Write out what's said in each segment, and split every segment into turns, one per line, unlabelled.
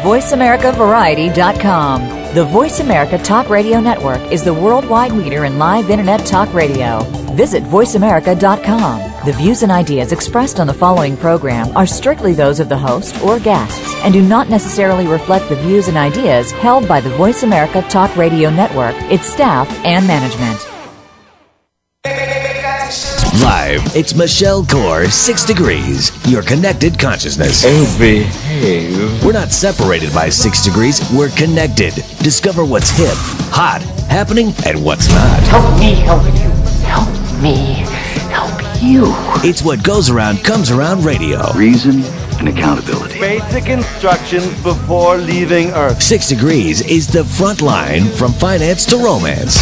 VoiceAmericaVariety.com. The Voice America Talk Radio Network is the worldwide leader in live Internet talk radio. Visit VoiceAmerica.com. The views and ideas expressed on the following program are strictly those of the host or guests and do not necessarily reflect the views and ideas held by the Voice America Talk Radio Network, its staff, and management.
Live, it's Michelle Core, 6 Degrees, your connected consciousness.
Oh, behave.
We're not separated by 6 degrees, we're connected. Discover what's hip, hot, happening, and what's not.
Help me help you. Help me help you.
It's what goes around, comes around radio.
Reason and accountability.
Basic instructions before leaving Earth.
6 Degrees is the front line from finance to romance.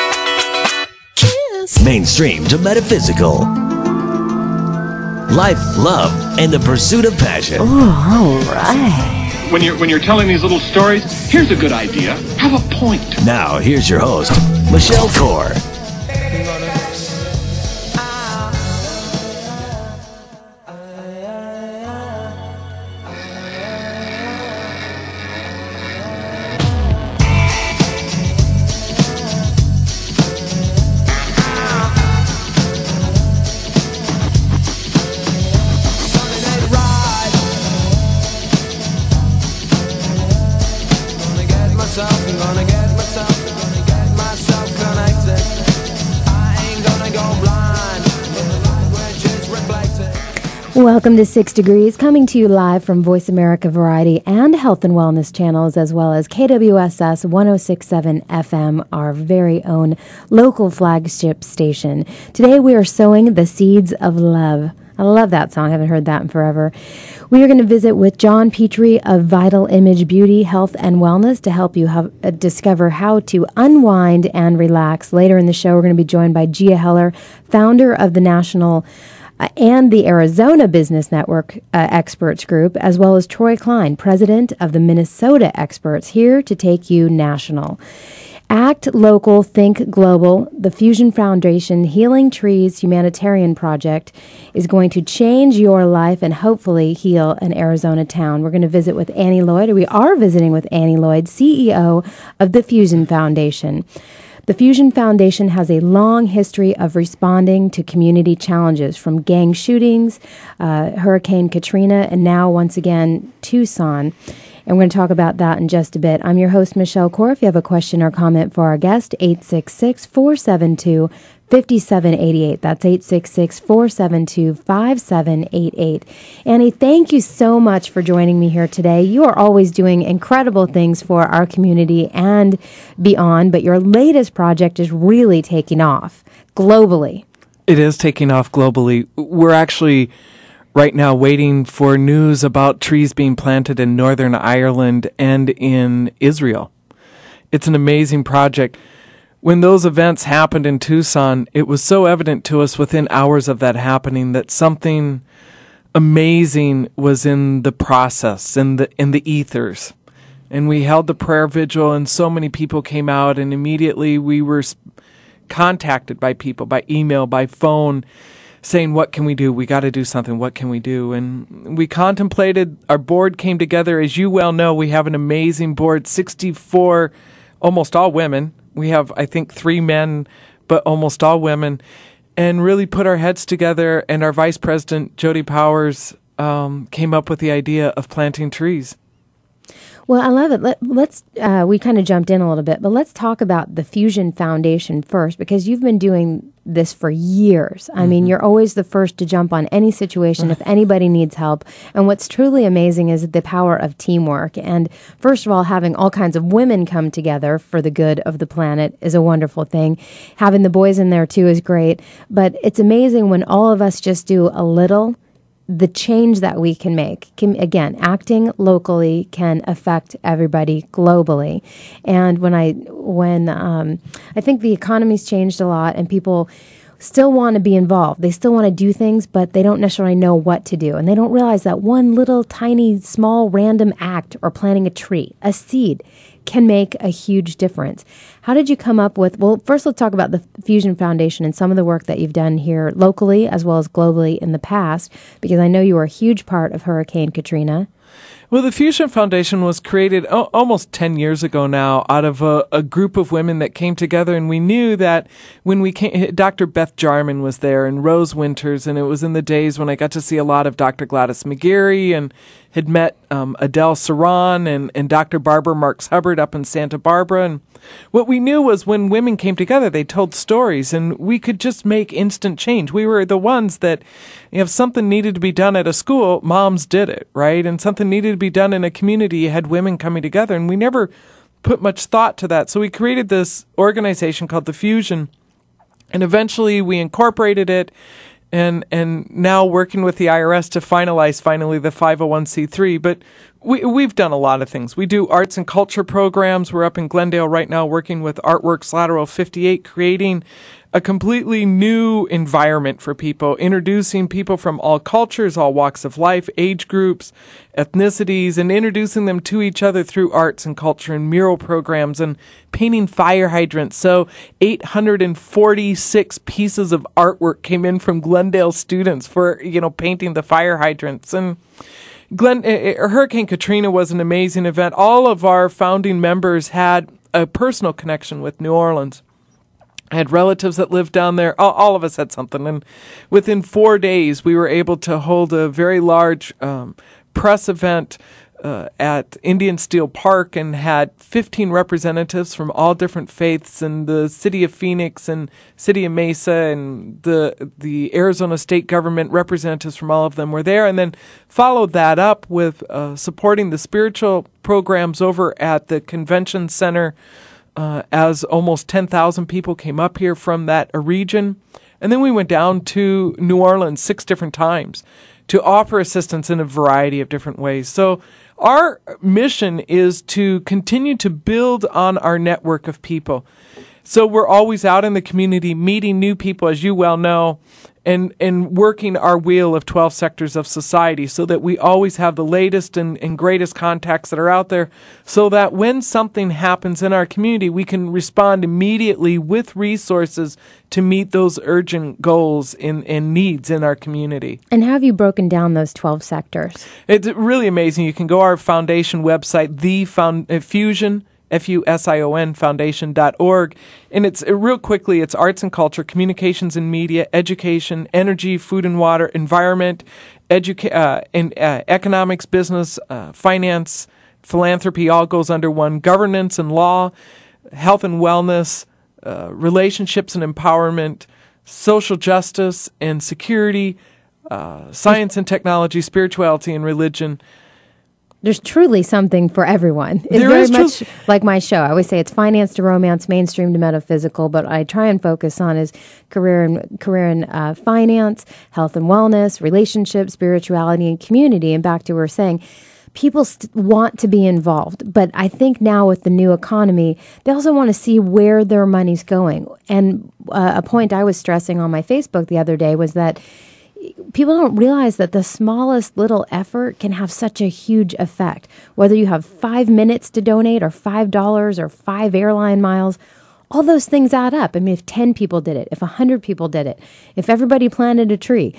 Mainstream to metaphysical. Life, love, and the pursuit of passion.
All right.
When you're telling these little stories, here's a good idea. Have a point.
Now, here's your host, Michelle Core.
Welcome to 6 Degrees, coming to you live from Voice America Variety and Health and Wellness channels, as well as KWSS 106.7 FM, our very own local flagship station. Today we are sowing the seeds of love. I love that song. I haven't heard that in forever. We are going to visit with John Petrie of Vital Image Beauty, Health and Wellness to help you discover how to unwind and relax. Later in the show, we're going to be joined by Gia Heller, founder of the National and the Arizona Business Network Experts Group, as well as Troy Klein, president of the Minnesota Experts, here to take you national. Act Local, Think Global, the Fusion Foundation Healing Trees Humanitarian Project is going to change your life and hopefully heal an Arizona town. We're going to visit with Annie Lloyd. We are visiting with Annie Lloyd, CEO of the Fusion Foundation. The Fusion Foundation has a long history of responding to community challenges, from gang shootings, Hurricane Katrina, and now, once again, Tucson. And we're going to talk about that in just a bit. I'm your host, Michelle Core. If you have a question or comment for our guest, 866-472-5788. That's 866-472-5788. Annie, thank you so much for joining me here today. You are always doing incredible things for our community and beyond, but your latest project is really taking off globally.
It is taking off globally. We're actually right now waiting for news about trees being planted in Northern Ireland and in Israel. It's an amazing project. When those events happened in Tucson, it was so evident to us within hours of that happening that something amazing was in the process, in the ethers. And we held the prayer vigil, and so many people came out, and immediately we were contacted by people, by email, by phone, saying, what can we do? We got to do something. What can we do? And we contemplated. Our board came together. As you well know, we have an amazing board, 64, almost all women. We have, I think, 3 men, but almost all women, and really put our heads together. And our vice president, Jody Powers, came up with the idea of planting trees.
Well, I love it. Let's we kind of jumped in a little bit, but let's talk about the Fusion Foundation first, because you've been doing this for years. I mean, you're always the first to jump on any situation if anybody needs help. And what's truly amazing is the power of teamwork. And first of all, having all kinds of women come together for the good of the planet is a wonderful thing. Having the boys in there too is great. But it's amazing when all of us just do a little, the change that we can make. Again, acting locally can affect everybody globally. And when I think the economy's changed a lot, and people still want to be involved. They still want to do things, but they don't necessarily know what to do. And they don't realize that one little tiny, small, random act, or planting a tree, a seed, can make a huge difference. How did you come up with, well, first let's talk about the Fusion Foundation and some of the work that you've done here locally as well as globally in the past, because I know you were a huge part of Hurricane Katrina.
Well, the Fusion Foundation was created almost 10 years ago now out of a group of women that came together, and we knew that when we came, Dr. Beth Jarman was there and Rose Winters, and it was in the days when I got to see a lot of Dr. Gladys McGarry and had met Adele Saran and Dr. Barbara Marks Hubbard up in Santa Barbara. And what we knew was when women came together, they told stories, and we could just make instant change. We were the ones that, if something needed to be done at a school, moms did it, right? And something needed to be done in a community, you had women coming together, and we never put much thought to that. So we created this organization called The Fusion, and eventually we incorporated it, and now working with the IRS to finalize finally the 501c3. But we've done a lot of things. We do arts and culture programs. We're up in Glendale right now working with Artworks Lateral 58, creating a completely new environment for people, introducing people from all cultures, all walks of life, age groups, ethnicities, and introducing them to each other through arts and culture and mural programs and painting fire hydrants. So 846 pieces of artwork came in from Glendale students for, painting the fire hydrants. And Hurricane Katrina was an amazing event. All of our founding members had a personal connection with New Orleans. I had relatives that lived down there. All of us had something. And within 4 days, we were able to hold a very large press event at Indian Steel Park and had 15 representatives from all different faiths, and the city of Phoenix and city of Mesa and the Arizona state government representatives from all of them were there, and then followed that up with supporting the spiritual programs over at the convention center as almost 10,000 people came up here from that region. And then we went down to New Orleans 6 different times to offer assistance in a variety of different ways. So our mission is to continue to build on our network of people. So we're always out in the community meeting new people, as you well know, and working our wheel of 12 sectors of society so that we always have the latest and greatest contacts that are out there, so that when something happens in our community, we can respond immediately with resources to meet those urgent goals and needs in our community.
And how have you broken down those 12 sectors?
It's really amazing. You can go to our foundation website, Fusion, FUSION foundation.org. And it's real quickly, it's arts and culture, communications and media, education, energy, food and water, environment, economics, business, finance, philanthropy, all goes under one, governance and law, health and wellness, relationships and empowerment, social justice and security, science and technology, spirituality and religion.
There's truly something for everyone. It's very much like my show. I always say it's finance to romance, mainstream to metaphysical, but what I try and focus on is career in finance, health and wellness, relationships, spirituality, and community. And back to what we were saying, people want to be involved, but I think now with the new economy, they also want to see where their money's going. And a point I was stressing on my Facebook the other day was that people don't realize that the smallest little effort can have such a huge effect. Whether you have 5 minutes to donate or $5 or 5 airline miles, all those things add up. I mean, if 10 people did it, if 100 people did it, if everybody planted a tree,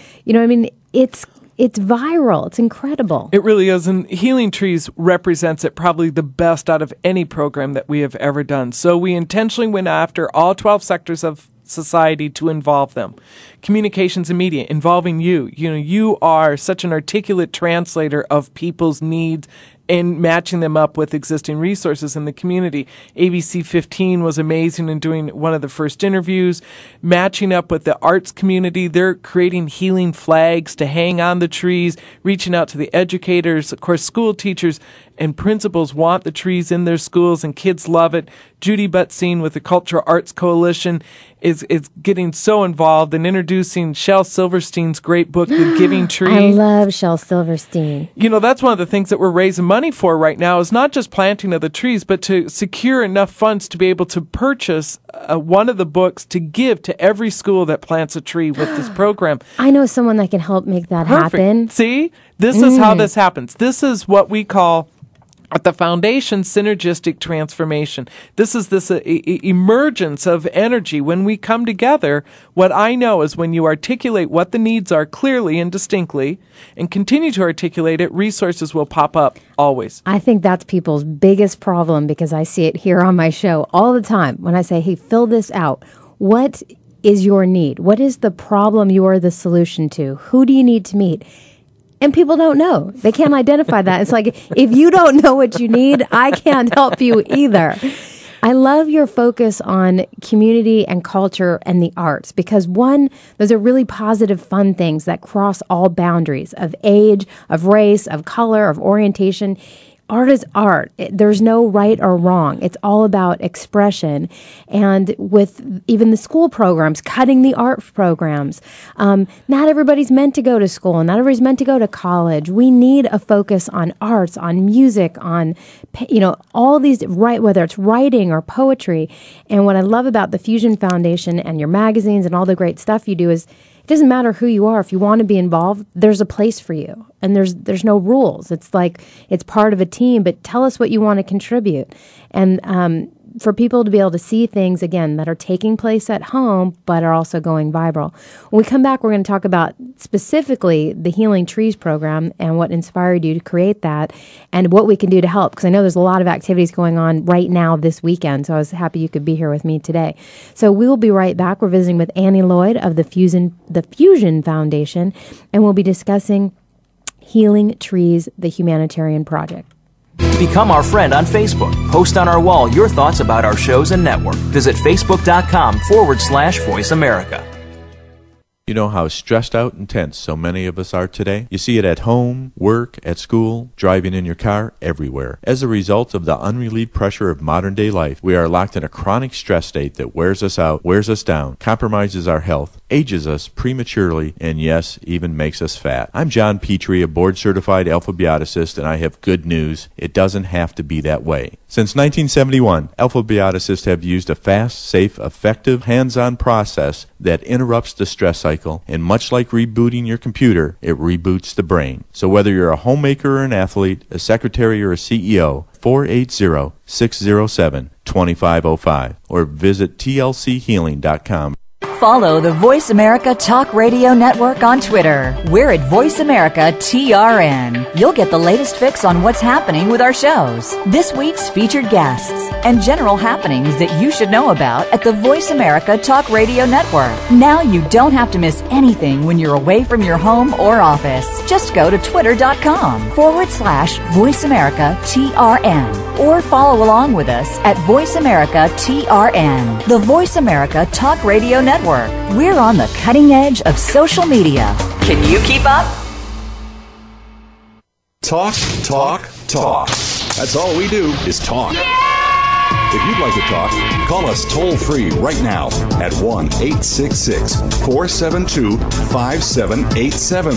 it's viral. It's incredible.
It really is. And Healing Trees represents it probably the best out of any program that we have ever done. So we intentionally went after all 12 sectors of society to involve them. Communications and media, involving you. You are such an articulate translator of people's needs and matching them up with existing resources in the community. ABC 15 was amazing in doing one of the first interviews, matching up with the arts community. They're creating healing flags to hang on the trees, reaching out to the educators. Of course, school teachers and principals want the trees in their schools, and kids love it. Judy Butzine with the Cultural Arts Coalition is getting so involved in introducing Shel Silverstein's great book, The Giving Tree.
I love Shel Silverstein.
That's one of the things that we're raising money for right now, is not just planting of the trees, but to secure enough funds to be able to purchase one of the books to give to every school that plants a tree with this program.
I know someone that can help make that
Perfect.
happen.
See? This is how this happens. This is what we call At the foundation, synergistic transformation. This is this emergence of energy. When we come together, what I know is when you articulate what the needs are clearly and distinctly and continue to articulate it, resources will pop up always.
I think that's people's biggest problem, because I see it here on my show all the time when I say, hey, fill this out. What is your need? What is the problem you are the solution to? Who do you need to meet? And people don't know. They can't identify that. It's like, if you don't know what you need, I can't help you either. I love your focus on community and culture and the arts, because one, those are really positive, fun things that cross all boundaries of age, of race, of color, of orientation. Art is art. There's no right or wrong. It's all about expression. And with even the school programs, cutting the art programs, not everybody's meant to go to school, and not everybody's meant to go to college. We need a focus on arts, on music, on, all these, whether it's writing or poetry. And what I love about the Fusion Foundation and your magazines and all the great stuff you do is, it doesn't matter who you are. If you want to be involved, there's a place for you. And there's no rules. It's like it's part of a team, but tell us what you want to contribute. And for people to be able to see things, again, that are taking place at home, but are also going viral. When we come back, we're going to talk about specifically the Healing Trees program and what inspired you to create that and what we can do to help. Because I know there's a lot of activities going on right now this weekend, so I was happy you could be here with me today. So we will be right back. We're visiting with Annie Lloyd of the Fusion Foundation, and we'll be discussing Healing Trees, the humanitarian project.
Become our friend on Facebook. Post on our wall your thoughts about our shows and network. Visit Facebook.com/Voice America.
You know how stressed out and tense so many of us are today? You see it at home, work, at school, driving in your car, everywhere. As a result of the unrelieved pressure of modern-day life, we are locked in a chronic stress state that wears us out, wears us down, compromises our health, ages us prematurely, and yes, even makes us fat. I'm John Petrie, a board-certified alpha-bioticist, and I have good news. It doesn't have to be that way. Since 1971, alpha-bioticists have used a fast, safe, effective, hands-on process that interrupts the stress cycle, and much like rebooting your computer, it reboots the brain. So whether you're a homemaker or an athlete, a secretary or a CEO, 480-607-2505 or visit tlchealing.com.
Follow the Voice America Talk Radio Network on Twitter. We're at Voice America TRN. You'll get the latest fix on what's happening with our shows, this week's featured guests, and general happenings that you should know about at the Voice America Talk Radio Network. Now you don't have to miss anything when you're away from your home or office. Just go to twitter.com/Voice America TRN or follow along with us at Voice America TRN, the Voice America Talk Radio Network. We're on the cutting edge of social media. Can you keep up?
Talk, talk, talk. That's all we do is talk. If you'd like to talk, call us toll-free right now at 1-866-472-5787.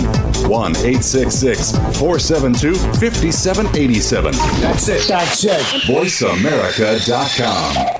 1-866-472-5787. That's it. That's it. VoiceAmerica.com.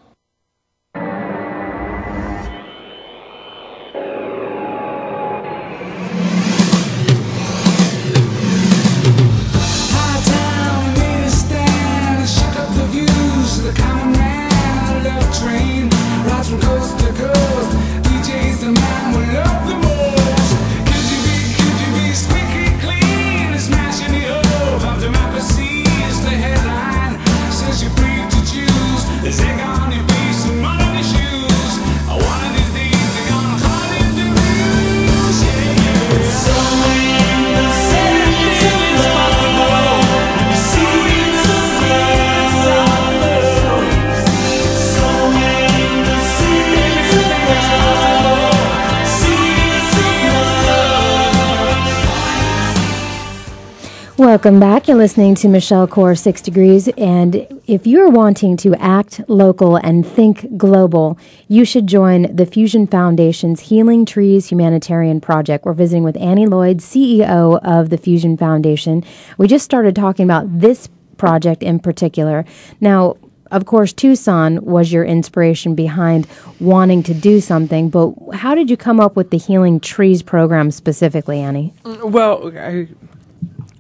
Welcome back. You're listening to Michelle Core 6 Degrees, and if you're wanting to act local and think global, you should join the Fusion Foundation's Healing Trees humanitarian project. We're visiting with Annie Lloyd, CEO of the Fusion Foundation. We just started talking about this project in particular. Now, of course, Tucson was your inspiration behind wanting to do something, but how did you come up with the Healing Trees program specifically, Annie?
Well,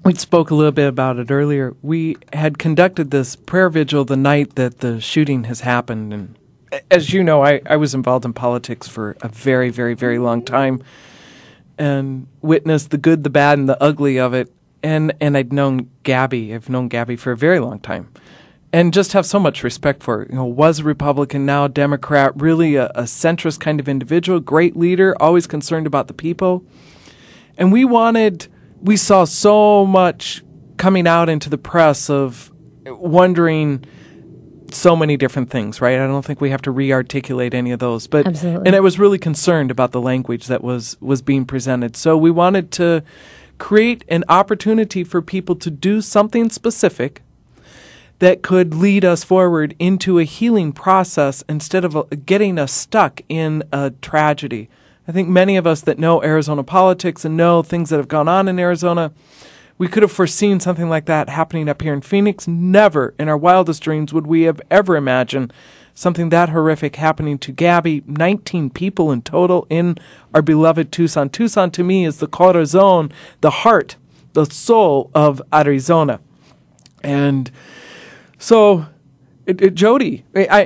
We spoke a little bit about it earlier. We had conducted this prayer vigil the night that the shooting has happened. And as you know, I was involved in politics for a very, very, very long time and witnessed the good, the bad, and the ugly of it. And I'd known Gabby. I've known Gabby for a very long time. And just have so much respect for her. Was a Republican, now a Democrat, really a centrist kind of individual, great leader, always concerned about the people. And we saw so much coming out into the press of wondering so many different things, right? I don't think we have to re-articulate any of those. But
Absolutely.
And I was really concerned about the language that was being presented. So we wanted to create an opportunity for people to do something specific that could lead us forward into a healing process instead of getting us stuck in a tragedy. I think many of us that know Arizona politics and know things that have gone on in Arizona, we could have foreseen something like that happening up here in Phoenix. Never in our wildest dreams would we have ever imagined something that horrific happening to Gabby. 19 people in total in our beloved Tucson. Tucson, to me, is the corazon, the heart, the soul of Arizona. And so Jody,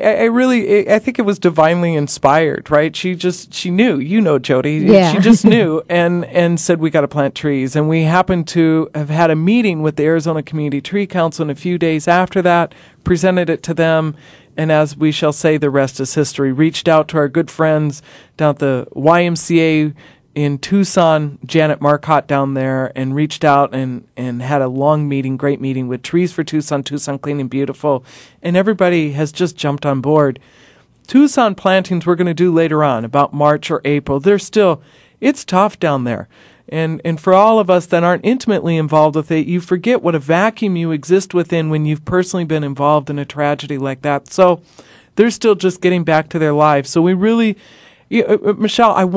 I think it was divinely inspired, right? She knew, Jody.
Yeah.
She just knew and said, we got to plant trees. And we happened to have had a meeting with the Arizona Community Tree Council, and a few days after that, presented it to them. And as we shall say, the rest is history. Reached out to our good friends down at the YMCA in Tucson, Janet Marcotte down there, and reached out and had a long meeting, great meeting with Trees for Tucson, Tucson Clean and Beautiful, and everybody has just jumped on board. Tucson plantings we're going to do later on, about March or April. It's tough down there. And for all of us that aren't intimately involved with it, you forget what a vacuum you exist within when you've personally been involved in a tragedy like that. So they're still just getting back to their lives. So we really... Michelle, I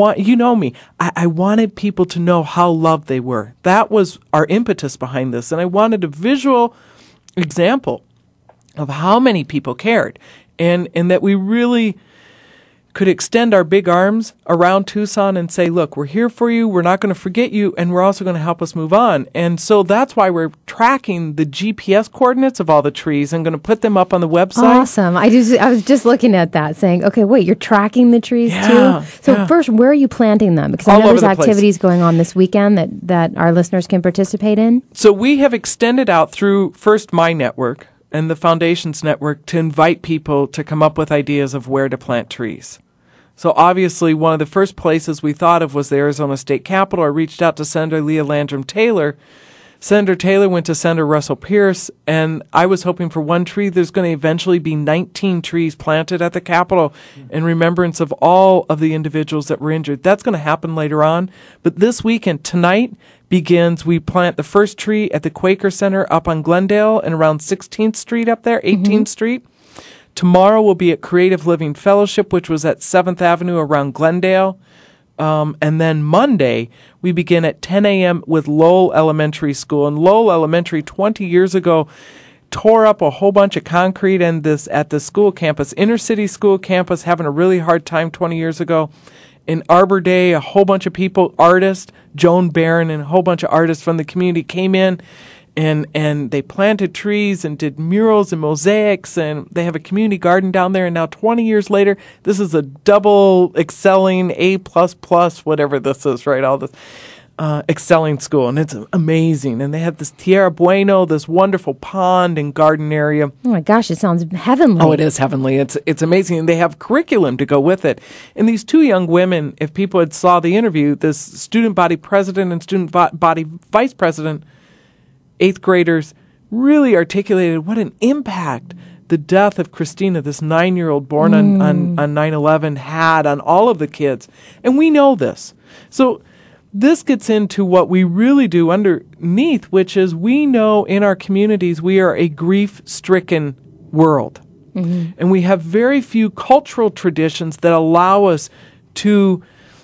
wanted people to know how loved they were. That was our impetus behind this. And I wanted a visual example of how many people cared and that we really could extend our big arms around Tucson and say, look, we're here for you. We're not going to forget you. And we're also going to help us move on. And so that's why we're tracking the GPS coordinates of all the trees and going to put them up on the website.
Awesome. I was just looking at that saying, okay, wait, you're tracking the trees too? So first, where are you planting them? Because I know there's activities going on this weekend that our listeners can participate in.
So we have extended out through first my network and the Foundations Network to invite people to come up with ideas of where to plant trees. So obviously, one of the first places we thought of was the Arizona State Capitol. I reached out to Senator Leah Landrum Taylor. Senator Taylor went to Senator Russell Pierce, and I was hoping for one tree. There's going to eventually be 19 trees planted at the Capitol in remembrance of all of the individuals that were injured. That's going to happen later on. But this weekend, tonight, begins, we plant the first tree at the Quaker Center up on Glendale and around 16th Street up there, 18th Street. Tomorrow we'll be at Creative Living Fellowship, which was at 7th Avenue around Glendale. And then Monday, we begin at 10 a.m. with Lowell Elementary School. And Lowell Elementary, 20 years ago, tore up a whole bunch of concrete at the school campus, inner city school campus, having a really hard time 20 years ago. In Arbor Day, a whole bunch of people, artists, Joan Barron and a whole bunch of artists from the community came in. And they planted trees and did murals and mosaics, and they have a community garden down there. And now 20 years later, this is a double excelling A++, whatever this is, right? All this excelling school, and it's amazing. And they have this Tierra Bueno, this wonderful pond and garden area.
Oh my gosh, it sounds heavenly.
Oh, it is heavenly. It's amazing. And they have curriculum to go with it. And these two young women, if people had saw the interview, this student body president and student body vice president, 8th graders, really articulated what an impact the death of Christina, this 9-year-old born on 9/11, had on all of the kids. And we know this. So this gets into what we really do underneath, which is we know in our communities we are a grief-stricken world. Mm-hmm. And we have very few cultural traditions that allow us to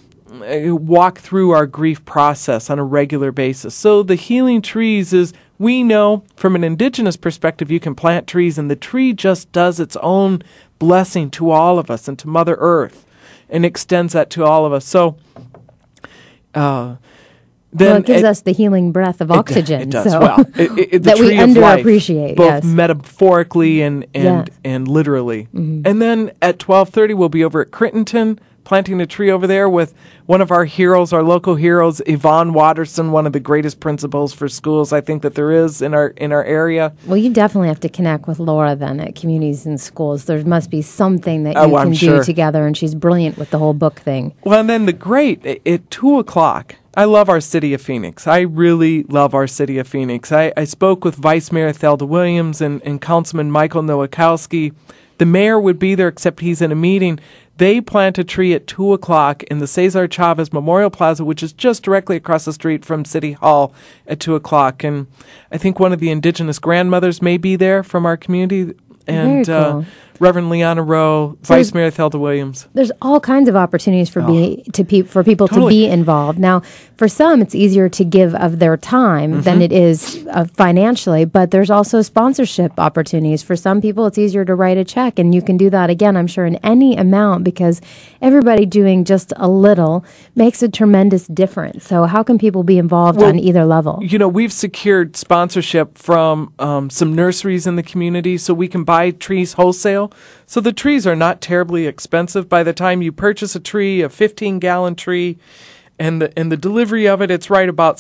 walk through our grief process on a regular basis. So the healing trees is, we know from an indigenous perspective, you can plant trees and the tree just does its own blessing to all of us and to Mother Earth and extends that to all of us. So
Well, it gives us the healing breath of oxygen.
It does.
So
Well, the
that we
tree of life,
underappreciate,
both
yes.
metaphorically and
Yes.
literally.
Mhm.
And then at 12:30, we'll be over at Crittenton, planting a tree over there with one of our heroes, our local heroes, Yvonne Watterson, one of the greatest principals for schools I think that there is in our area.
Well, you definitely have to connect with Laura then at Communities and Schools. There must be something that
Oh,
you
I'm
can
sure.
do together, and she's brilliant with the whole book thing.
Well, and then at 2:00, I love our city of Phoenix. I really love our city of Phoenix. I spoke with Vice Mayor Thelda Williams and Councilman Michael Nowakowski. The mayor would be there, except he's in a meeting. They plant a tree at 2:00 in the Cesar Chavez Memorial Plaza, which is just directly across the street from City Hall at 2:00. And I think one of the indigenous grandmothers may be there from our community. And
Very cool.
Reverend Leanna Rowe,
So
Vice Mayor Thelda Williams.
There's all kinds of opportunities for for people to
Totally.
be involved. Now, for some, it's easier to give of their time than it is financially, but there's also sponsorship opportunities. For some people, it's easier to write a check, and you can do that again, I'm sure, in any amount, because everybody doing just a little makes a tremendous difference. So how can people be involved on either level?
You know, we've secured sponsorship from some nurseries in the community so we can buy trees wholesale. So the trees are not terribly expensive. By the time you purchase a tree, a 15-gallon tree, and the delivery of it, it's right about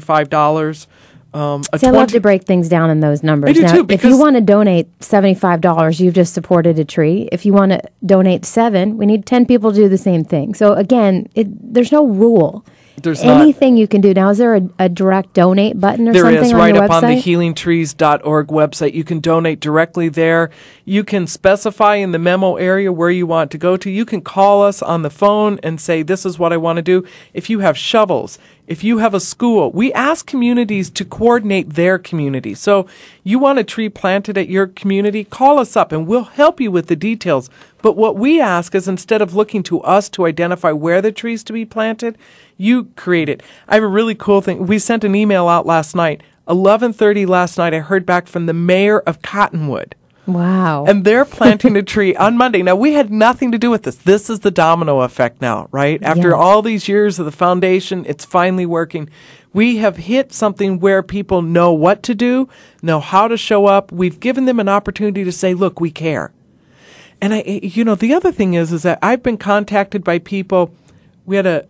$75.
See, I love to break things down in those numbers.
I do
now,
too,
if
because
you want to donate $75, you've just supported a tree. If you want to donate $7, we need 10 people to do the same thing. So again, there's no rule.
There's not.
Anything you can do. Now, is there a direct donate button or
There
something
is,
on
right
your
up
website?
on the healingtrees.org website. You can donate directly there. You can specify in the memo area where you want to go to. You can call us on the phone and say, this is what I want to do. If you have shovels, if you have a school, we ask communities to coordinate their community. So you want a tree planted at your community, call us up and we'll help you with the details. But what we ask is, instead of looking to us to identify where the trees to be planted, you create it. I have a really cool thing. We sent an email out last night. 11:30 last night, I heard back from the mayor of Cottonwood.
Wow.
And they're planting a tree on Monday. Now, we had nothing to do with this. This is the domino effect now, right? After
Yes.
all these years of the foundation, it's finally working. We have hit something where people know what to do, know how to show up. We've given them an opportunity to say, look, we care. And the other thing is that I've been contacted by people. We had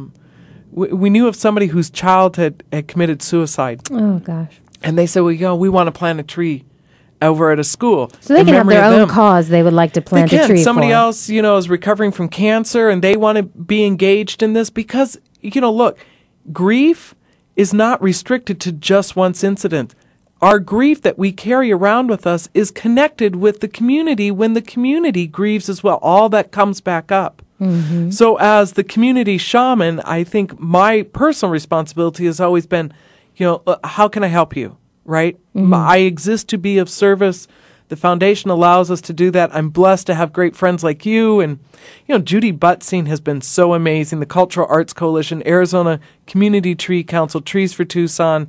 we knew of somebody whose child had committed suicide.
Oh, gosh.
And they said, well, we want to plant a tree over at a school.
So they
in
can have
memory
their
of
own
them.
cause they would like to plant
They
a
can.
tree
Somebody
for.
else, is recovering from cancer and they want to be engaged in this because, look, grief is not restricted to just once incident. Our grief that we carry around with us is connected with the community when the community grieves as well. All that comes back up.
Mm-hmm.
So as the community shaman, I think my personal responsibility has always been, how can I help you, right?
Mm-hmm.
I exist to be of service. The foundation allows us to do that. I'm blessed to have great friends like you. And, Judy Butzing has been so amazing. The Cultural Arts Coalition, Arizona Community Tree Council, Trees for Tucson,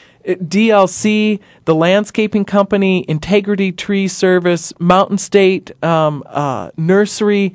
DLC, the landscaping company, Integrity Tree Service, Mountain State Nursery,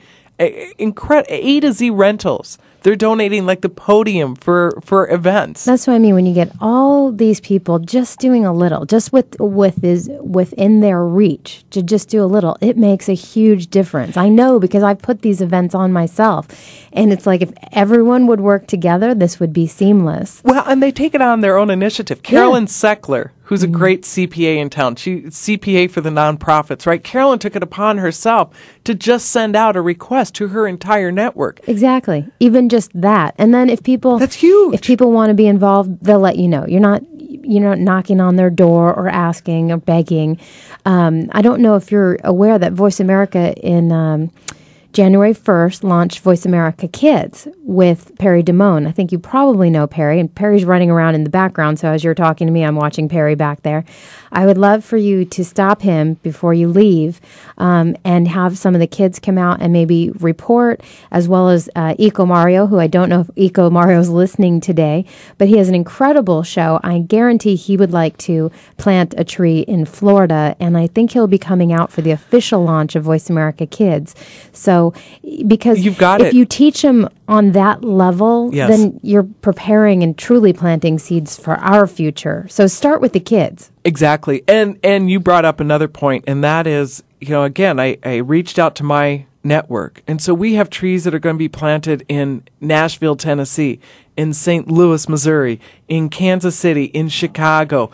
A to Z Rentals. They're donating like the podium for events.
That's what I mean. When you get all these people just doing a little, just within their reach to just do a little, it makes a huge difference. I know because I've put these events on myself, and it's like if everyone would work together, this would be seamless.
Well, and they take it on their own initiative. Carolyn Seckler, who's a great CPA in town, she's CPA for the nonprofits, right? Carolyn took it upon herself to just send out a request to her entire network.
Exactly. Even just that. And then if people
That's huge.
If people want to be involved, they'll let you know. You're not knocking on their door or asking or begging. I don't know if you're aware that Voice America in January 1st launched Voice America Kids with Perry Damone. I think you probably know Perry, and Perry's running around in the background, so as you're talking to me, I'm watching Perry back there. I would love for you to stop him before you leave and have some of the kids come out and maybe report, as well as Eco Mario, who I don't know if Eco Mario's listening today, but he has an incredible show. I guarantee he would like to plant a tree in Florida, and I think he'll be coming out for the official launch of Voice America Kids. So So, because
You've got
if
it.
you teach them on that level,
Yes.
then you're preparing and truly planting seeds for our future. So start with the kids.
Exactly. And you brought up another point, and that is, again, I reached out to my network. And so we have trees that are going to be planted in Nashville, Tennessee, in St. Louis, Missouri, in Kansas City, in Chicago,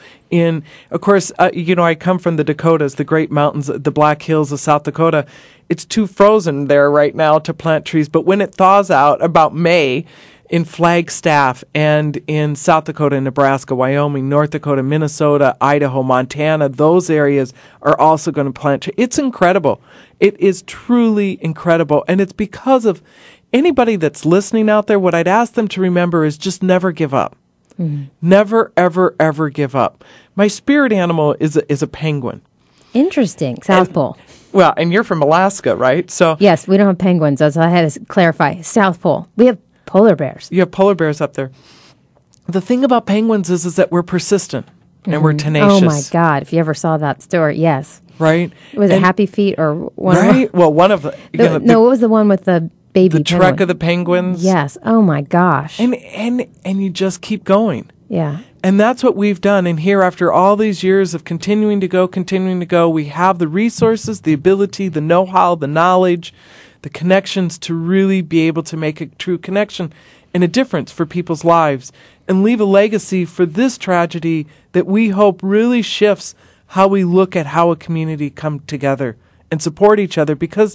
of course, I come from the Dakotas, the great mountains, the Black Hills of South Dakota. It's too frozen there right now to plant trees. But when it thaws out about May, in Flagstaff and in South Dakota, Nebraska, Wyoming, North Dakota, Minnesota, Idaho, Montana, those areas are also going to plant trees. It's incredible. It is truly incredible. And it's because of anybody that's listening out there, what I'd ask them to remember is just never give up. Mm-hmm. Never, ever, ever give up. My spirit animal is a penguin.
Interesting. South Pole.
Well, and you're from Alaska, right? So
yes, we don't have penguins. That's what I had to clarify. South Pole. We have polar bears.
You have polar bears up there. The thing about penguins is that we're persistent and we're tenacious.
Oh my God! If you ever saw that story, yes.
Right.
Was it Happy Feet or one?
Right. Well, one of the.
What was the one with the baby?
The Trek of the Penguins.
Yes. Oh my gosh.
And you just keep going.
Yeah.
And that's what we've done. And here, after all these years of continuing to go, we have the resources, the ability, the know-how, the knowledge, the connections to really be able to make a true connection and a difference for people's lives and leave a legacy for this tragedy that we hope really shifts how we look at how a community come together and support each other, because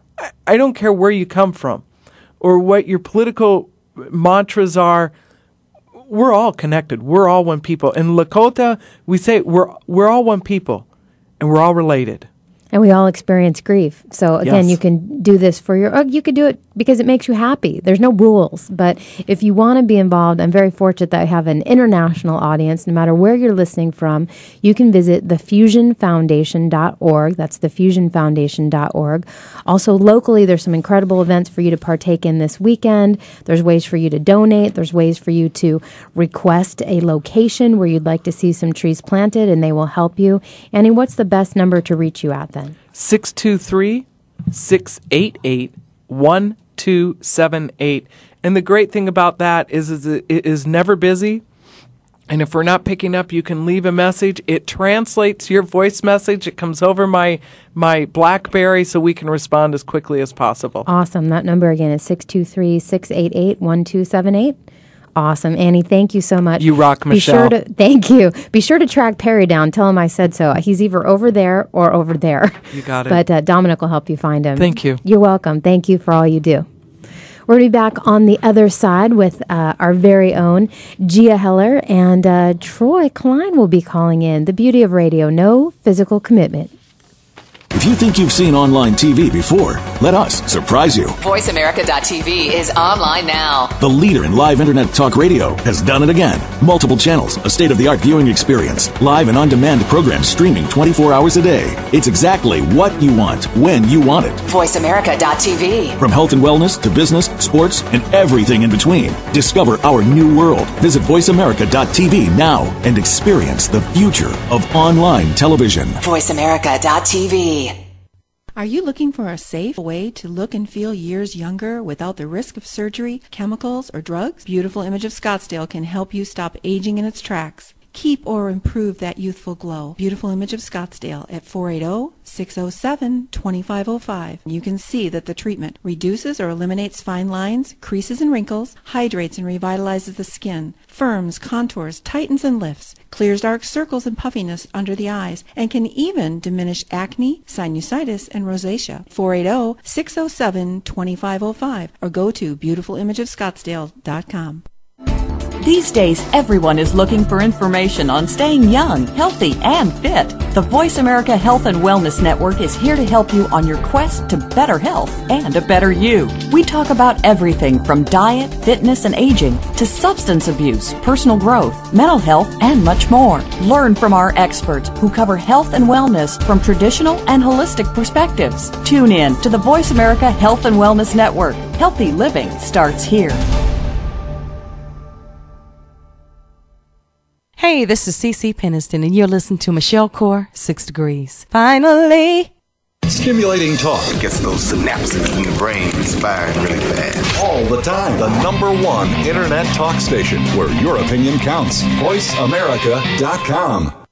I don't care where you come from or what your political mantras are. We're all connected. We're all one people. In Lakota, we say we're all one people and we're all related.
And we all experience grief. So again,
Yes.
you can do this you could do it because it makes you happy. There's no rules. But if you want to be involved, I'm very fortunate that I have an international audience. No matter where you're listening from, you can visit thefusionfoundation.org. That's thefusionfoundation.org. Also, locally, there's some incredible events for you to partake in this weekend. There's ways for you to donate. There's ways for you to request a location where you'd like to see some trees planted, and they will help you. Annie, what's the best number to reach you at then?
623-688-1278. And the great thing about that is it is never busy. And if we're not picking up, you can leave a message. It translates your voice message. It comes over my BlackBerry so we can respond as quickly as possible.
Awesome. That number again is 623-688-1278. Awesome. Annie, thank you so much.
You rock, Michelle.
Thank you. Be sure to track Perry down. Tell him I said so. He's either over there or over there.
You got it.
But Dominic will help you find him.
Thank you.
You're welcome. Thank you for all you do. We're going to be back on the other side with our very own Gia Heller, and Troy Klein will be calling in. The beauty of radio, no physical commitment.
If you think you've seen online TV before, let us surprise you.
VoiceAmerica.tv is online now.
The leader in live internet talk radio has done it again. Multiple channels, a state-of-the-art viewing experience, live and on-demand programs streaming 24 hours a day. It's exactly what you want, when you want it.
VoiceAmerica.tv.
From health and wellness to business, sports, and everything in between. Discover our new world. Visit VoiceAmerica.tv now and experience the future of online television.
VoiceAmerica.tv.
Are you looking for a safe way to look and feel years younger without the risk of surgery, chemicals, or drugs? Beautiful Image of Scottsdale can help you stop aging in its tracks. Keep or improve that youthful glow. Beautiful Image of Scottsdale at 480-607-2505. You can see that the treatment reduces or eliminates fine lines, creases and wrinkles, hydrates and revitalizes the skin, firms, contours, tightens and lifts, clears dark circles and puffiness under the eyes, and can even diminish acne, sinusitis, and rosacea. 480-607-2505 or go to beautifulimageofscottsdale.com.
These days, everyone is looking for information on staying young, healthy, and fit. The Voice America Health and Wellness Network is here to help you on your quest to better health and a better you. We talk about everything from diet, fitness, and aging to substance abuse, personal growth, mental health, and much more. Learn from our experts who cover health and wellness from traditional and holistic perspectives. Tune in to the Voice America Health and Wellness Network. Healthy living starts here.
Hey, this is CeCe Peniston, and you're listening to Michelle Core, 6 Degrees. Finally,
Stimulating talk.
It gets those synapses in the brain firing really fast.
All the time. The #1 Internet talk station where your opinion counts. VoiceAmerica.com.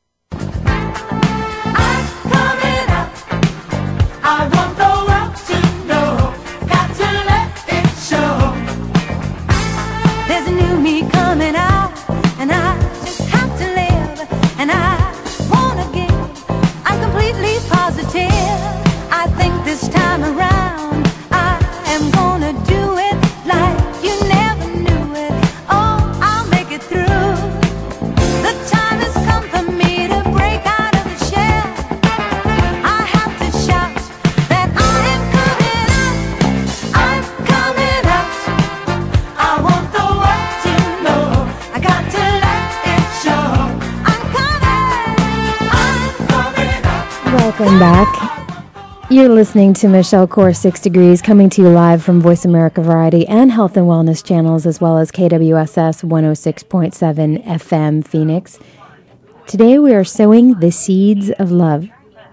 Welcome back. You're listening to Michelle Core 6 Degrees, coming to you live from Voice America Variety and Health and Wellness channels, as well as KWSS 106.7 FM Phoenix. Today we are sowing the seeds of love.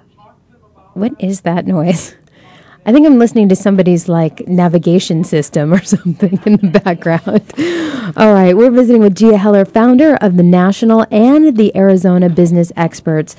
What is that noise? I think I'm listening to somebody's navigation system or something in the background. All right, we're visiting with Gia Heller, founder of the National and the Arizona Business Experts.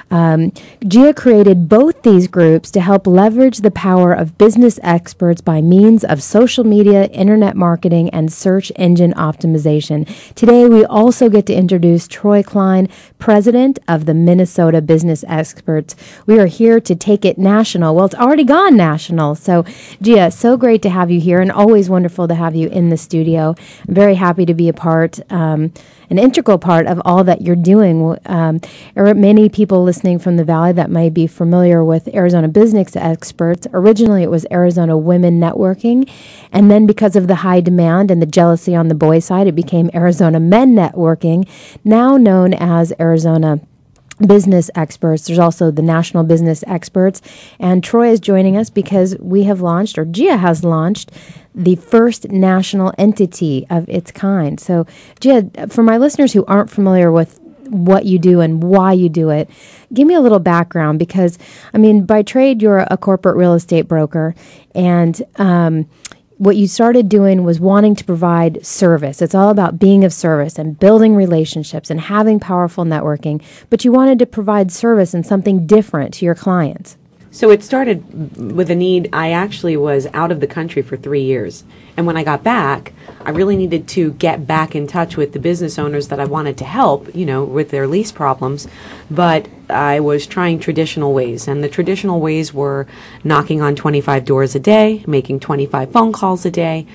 Gia created both these groups to help leverage the power of business experts by means of social media, internet marketing, and search engine optimization. Today, we also get to introduce Troy Klein, president of the Minnesota Business Experts. We are here to take it national. Well, it's already gone national. So, Gia, so great to have you here, and always wonderful to have you in the studio. I'm very happy to be a part, an integral part of all that you're doing. There are many people listening from the Valley that might be familiar with Arizona Business Experts. Originally, it was Arizona Women Networking, and then because of the high demand and the jealousy on the boys' side, it became Arizona Men Networking, now known as Arizona Business Experts. There's also the National Business Experts, and Troy is joining us because we have launched, or Gia has launched, the first national entity of its kind. So, Gia, for my listeners who aren't familiar with what you do and why you do it, give me a little background, because, I mean, by trade, you're a corporate real estate broker, and what you started doing was wanting to provide service. It's all about being of service and building relationships and having powerful networking, but you wanted to provide service and something different to your clients.
So it started with a need. I actually was out of the country for 3 years. And when I got back, I really needed to get back in touch with the business owners that I wanted to help, with their lease problems. But I was trying traditional ways. And the traditional ways were knocking on 25 doors a day, making 25 phone calls a day,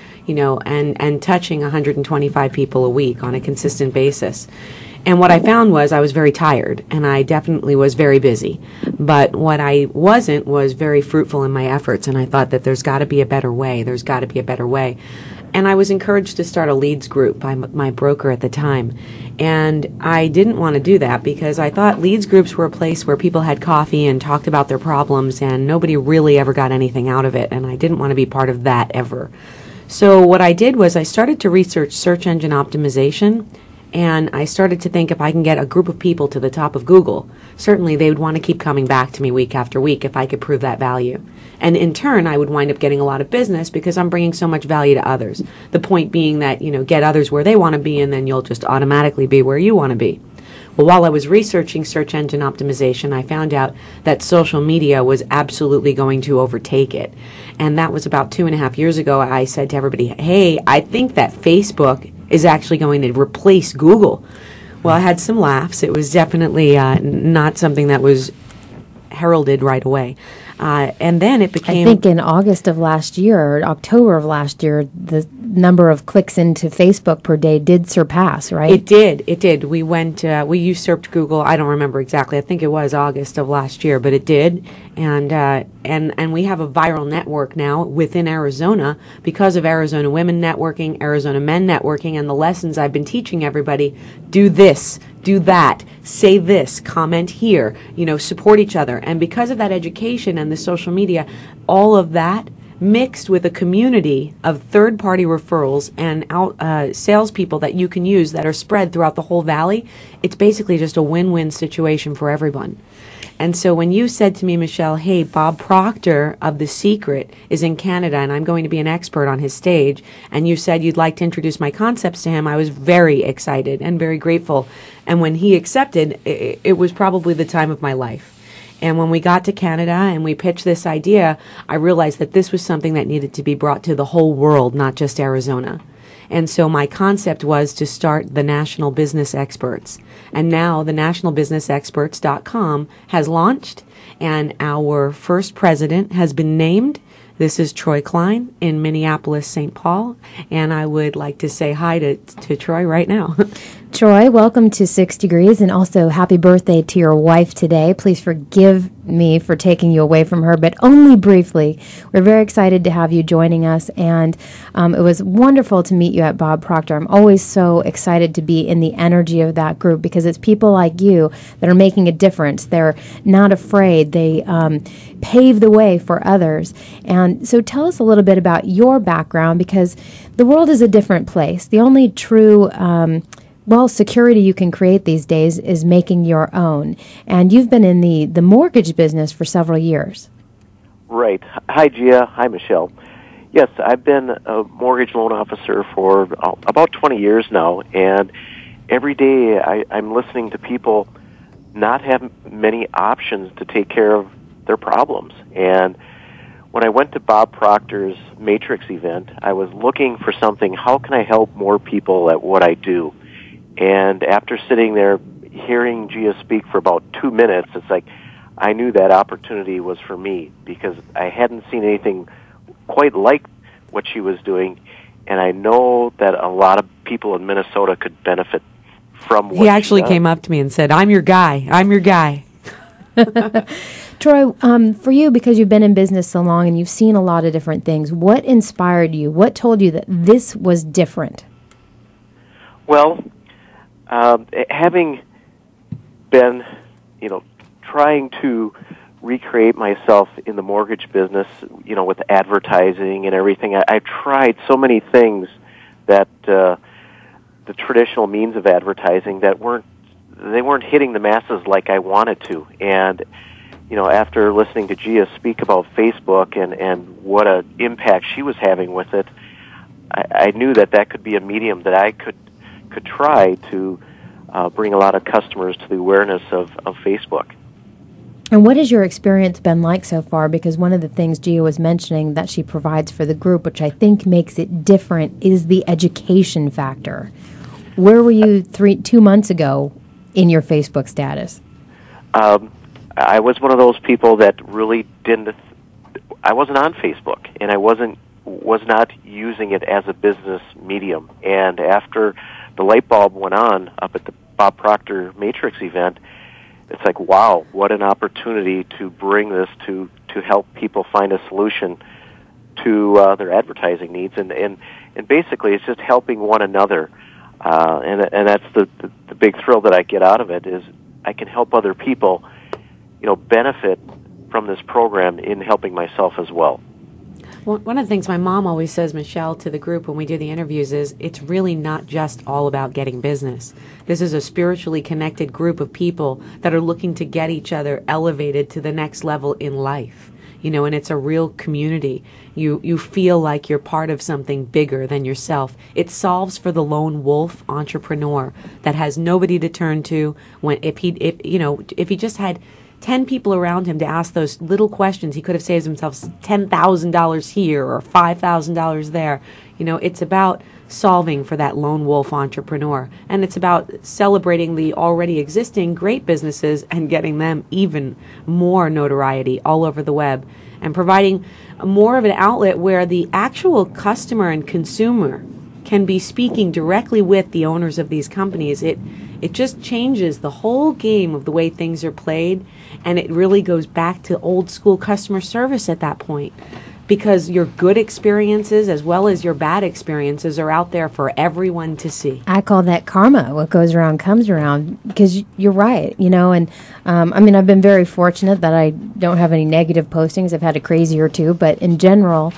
and touching 125 people a week on a consistent basis. And what I found was I was very tired, and I definitely was very busy. But what I wasn't was very fruitful in my efforts, and I thought that there's got to be a better way. There's got to be a better way. And I was encouraged to start a leads group by my broker at the time. And I didn't want to do that because I thought leads groups were a place where people had coffee and talked about their problems, and nobody really ever got anything out of it, and I didn't want to be part of that ever. So what I did was I started to research search engine optimization. And I started to think, if I can get a group of people to the top of Google, certainly they would want to keep coming back to me week after week if I could prove that value. And in turn, I would wind up getting a lot of business because I'm bringing so much value to others. The point being that, get others where they want to be, and then you'll just automatically be where you want to be. Well, while I was researching search engine optimization, I found out that social media was absolutely going to overtake it. And that was about 2.5 years ago. I said to everybody, hey, I think that Facebook is actually going to replace Google. Well, I had some laughs. It was definitely not something that was heralded right away. And then it became...
I think in August of last year, or October of last year, the number of clicks into Facebook per day did surpass, right?
It did. We we usurped Google. I don't remember exactly. I think it was August of last year, but it did. And we have a viral network now within Arizona because of Arizona Women Networking, Arizona Men Networking, and the lessons I've been teaching everybody. Do this, do that, say this, comment here, support each other. And because of that education and the social media, all of that mixed with a community of third-party referrals and salespeople that you can use that are spread throughout the whole valley, it's basically just a win-win situation for everyone. And so when you said to me, Michelle, hey, Bob Proctor of The Secret is in Canada and I'm going to be an expert on his stage, and you said you'd like to introduce my concepts to him, I was very excited and very grateful. And when he accepted, it was probably the time of my life. And when we got to Canada and we pitched this idea, I realized that this was something that needed to be brought to the whole world, not just Arizona. And so my concept was to start the National Business Experts. And now the nationalbusinessexperts.com has launched, and our first president has been named. This is Troy Klein in Minneapolis, St. Paul, and I would like to say hi to Troy right now.
Troy, welcome to 6 Degrees, and also happy birthday to your wife today. Please forgive me for taking you away from her, but only briefly. We're very excited to have you joining us, and it was wonderful to meet you at Bob Proctor. I'm always so excited to be in the energy of that group because it's people like you that are making a difference. They're not afraid. They pave the way for others. And so tell us a little bit about your background, because the world is a different place. The only true security you can create these days is making your own. And you've been in the mortgage business for several years.
Right. Hi, Gia. Hi, Michelle. Yes, I've been a mortgage loan officer for about 20 years now, and every day I'm listening to people not have many options to take care of their problems. And when I went to Bob Proctor's Matrix event, I was looking for something, how can I help more people at what I do? And after sitting there hearing Gia speak for about 2 minutes, it's like I knew that opportunity was for me because I hadn't seen anything quite like what she was doing, and I know that a lot of people in Minnesota could benefit from what
he actually came up to me and said, I'm your guy. I'm your guy.
Troy, for you, because you've been in business so long and you've seen a lot of different things, what inspired you? What told you that this was different?
Well, having been, trying to recreate myself in the mortgage business, with advertising and everything, I've tried so many things that the traditional means of advertising that weren't hitting the masses like I wanted to. And, after listening to Gia speak about Facebook and what an impact she was having with it, I knew that could be a medium that I could try to bring a lot of customers to the awareness of Facebook.
And what has your experience been like so far? Because one of the things Gia was mentioning that she provides for the group, which I think makes it different, is the education factor. Where were you 2 months ago in your Facebook status?
I was one of those people that really didn't. I wasn't on Facebook, and I was not using it as a business medium. And after the light bulb went on up at the Bob Proctor Matrix event, it's like, wow, what an opportunity to bring this to help people find a solution to their advertising needs. And basically it's just helping one another. And that's the big thrill that I get out of it, is I can help other people, benefit from this program in helping myself as well.
One of the things my mom always says, Michelle, to the group when we do the interviews is it's really not just all about getting business. This is a spiritually connected group of people that are looking to get each other elevated to the next level in life. And it's a real community. You feel like you're part of something bigger than yourself. It solves for the lone wolf entrepreneur that has nobody to turn to if he just had 10 people around him to ask those little questions, he could have saved himself $10,000 here or $5,000 there. It's about solving for that lone wolf entrepreneur. And it's about celebrating the already existing great businesses and getting them even more notoriety all over the web, and providing more of an outlet where the actual customer and consumer can be speaking directly with the owners of these companies. It just changes the whole game of the way things are played, and it really goes back to old school customer service at that point. because your good experiences as well as your bad experiences are out there for everyone to see.
I call that karma. What goes around comes around, because you're right, and I mean, I've been very fortunate that I don't have any negative postings. I've had a crazy or two, but in general,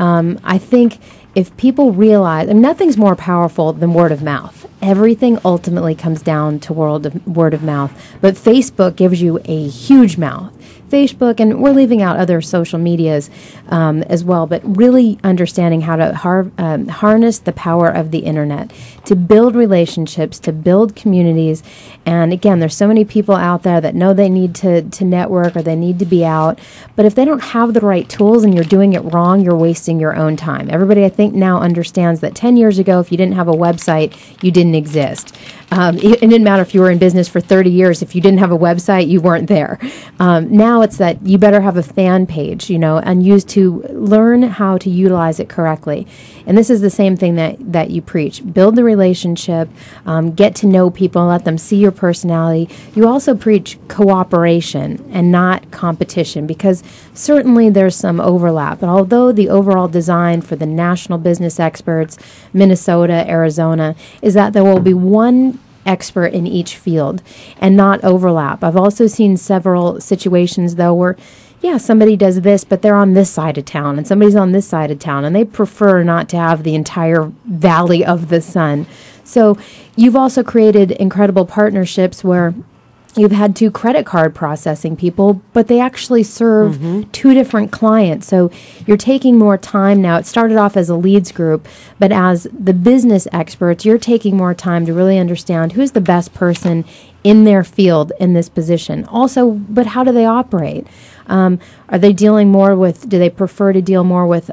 I think if people realize, and nothing's more powerful than word of mouth. Everything ultimately comes down to word of mouth. But Facebook gives you a huge mouth. Facebook, and we're leaving out other social medias as well, but really understanding how to harness the power of the internet to build relationships, to build communities. And again, there's so many people out there that know they need to network or they need to be out, but if they don't have the right tools and you're doing it wrong, you're wasting your own time. Everybody, I think, now understands that 10 years ago, if you didn't have a website, you didn't exist. It didn't matter if you were in business for 30 years. If you didn't have a website, you weren't there. Now it's that you better have a fan page, and use to learn how to utilize it correctly. And this is the same thing that you preach. Build the relationship, get to know people, let them see your personality. You also preach cooperation and not competition, because certainly there's some overlap. But although the overall design for the national business experts, Minnesota, Arizona, is that there will be one expert in each field and not overlap. I've also seen several situations, though, where somebody does this, but they're on this side of town, and somebody's on this side of town, and they prefer not to have the entire valley of the sun. So you've also created incredible partnerships where you've had two credit card processing people, but they actually serve two different clients. So you're taking more time now. It started off as a leads group, but as the business experts, you're taking more time to really understand who's the best person in their field in this position. Also, but how do they operate? Are they dealing more with, do they prefer to deal more with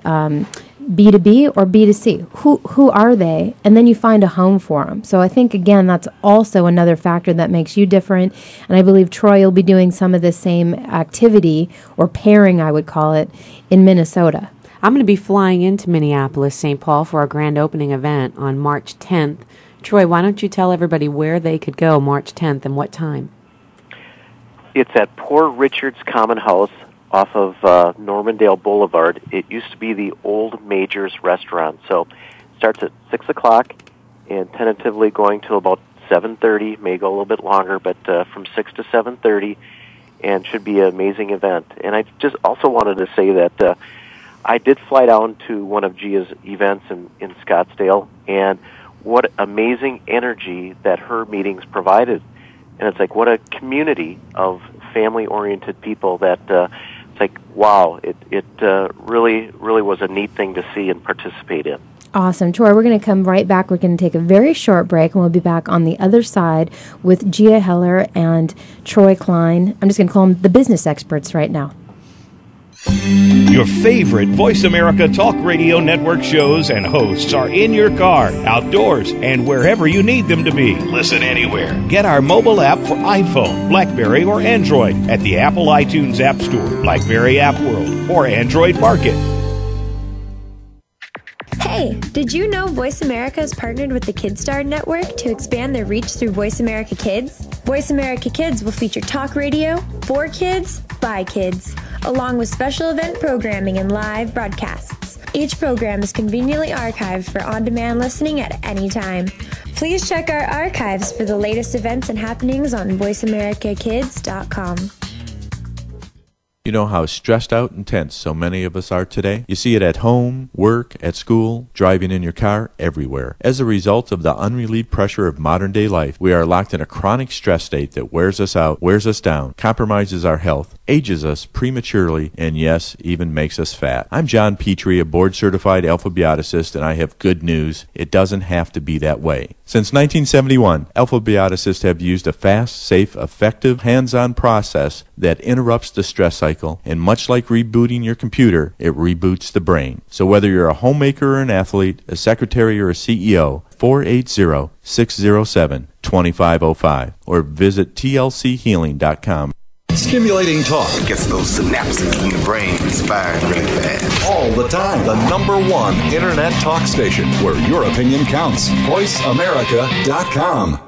B2B or B2C? Who are they? And then you find a home for them. So I think, again, that's also another factor that makes you different. And I believe Troy will be doing some of the same activity, or pairing, I would call it, in Minnesota.
I'm going to be flying into Minneapolis, St. Paul for our grand opening event on March 10th. Troy, why don't you tell everybody where they could go March 10th and what time?
It's at Poor Richard's Common House off of Normandale Boulevard. It used to be the old Major's Restaurant. So it starts at 6 o'clock and tentatively going till about 7:30, may go a little bit longer, but from 6 to 7:30, and should be an amazing event. And I just also wanted to say that I did fly down to one of Gia's events in Scottsdale, and what amazing energy that her meetings provided. And it's like, what a community of family-oriented people that it's like, wow, it really was a neat thing to see and participate in.
Awesome. Troy, we're going to come right back. We're going to take a very short break, and we'll be back on the other side with Gia Heller and Troy Klein. I'm just going to call them the business experts right now.
Your favorite Voice America Talk Radio Network shows and hosts are in your car, outdoors, and wherever you need them to be. Listen anywhere. Get our mobile app for iPhone, BlackBerry, or Android at the Apple iTunes App Store, BlackBerry App World, or Android Market.
Hey, did you know Voice America has partnered with the KidStar Network to expand their reach through Voice America Kids? Voice America Kids will feature talk radio for kids, by kids, along with special event programming and live broadcasts. Each program is conveniently archived for on-demand listening at any time. Please check our archives for the latest events and happenings on voiceamericakids.com.
You know how stressed out and tense so many of us are today? You see it at home, work, at school, driving in your car, everywhere. As a result of the unrelieved pressure of modern-day life, we are locked in a chronic stress state that wears us out, wears us down, compromises our health, ages us prematurely, and yes, even makes us fat. I'm John Petrie, a board-certified alphabioticist, and I have good news. It doesn't have to be that way. Since 1971, alphabioticists have used a fast, safe, effective, hands-on process that interrupts the stress cycle, and much like rebooting your computer, it reboots the brain. So whether you're a homemaker or an athlete, a secretary or a CEO, 480-607-2505 or visit tlchealing.com.
Stimulating talk
gets those synapses in the brain firing really fast.
All the time. The #1 internet talk station where your opinion counts. VoiceAmerica.com.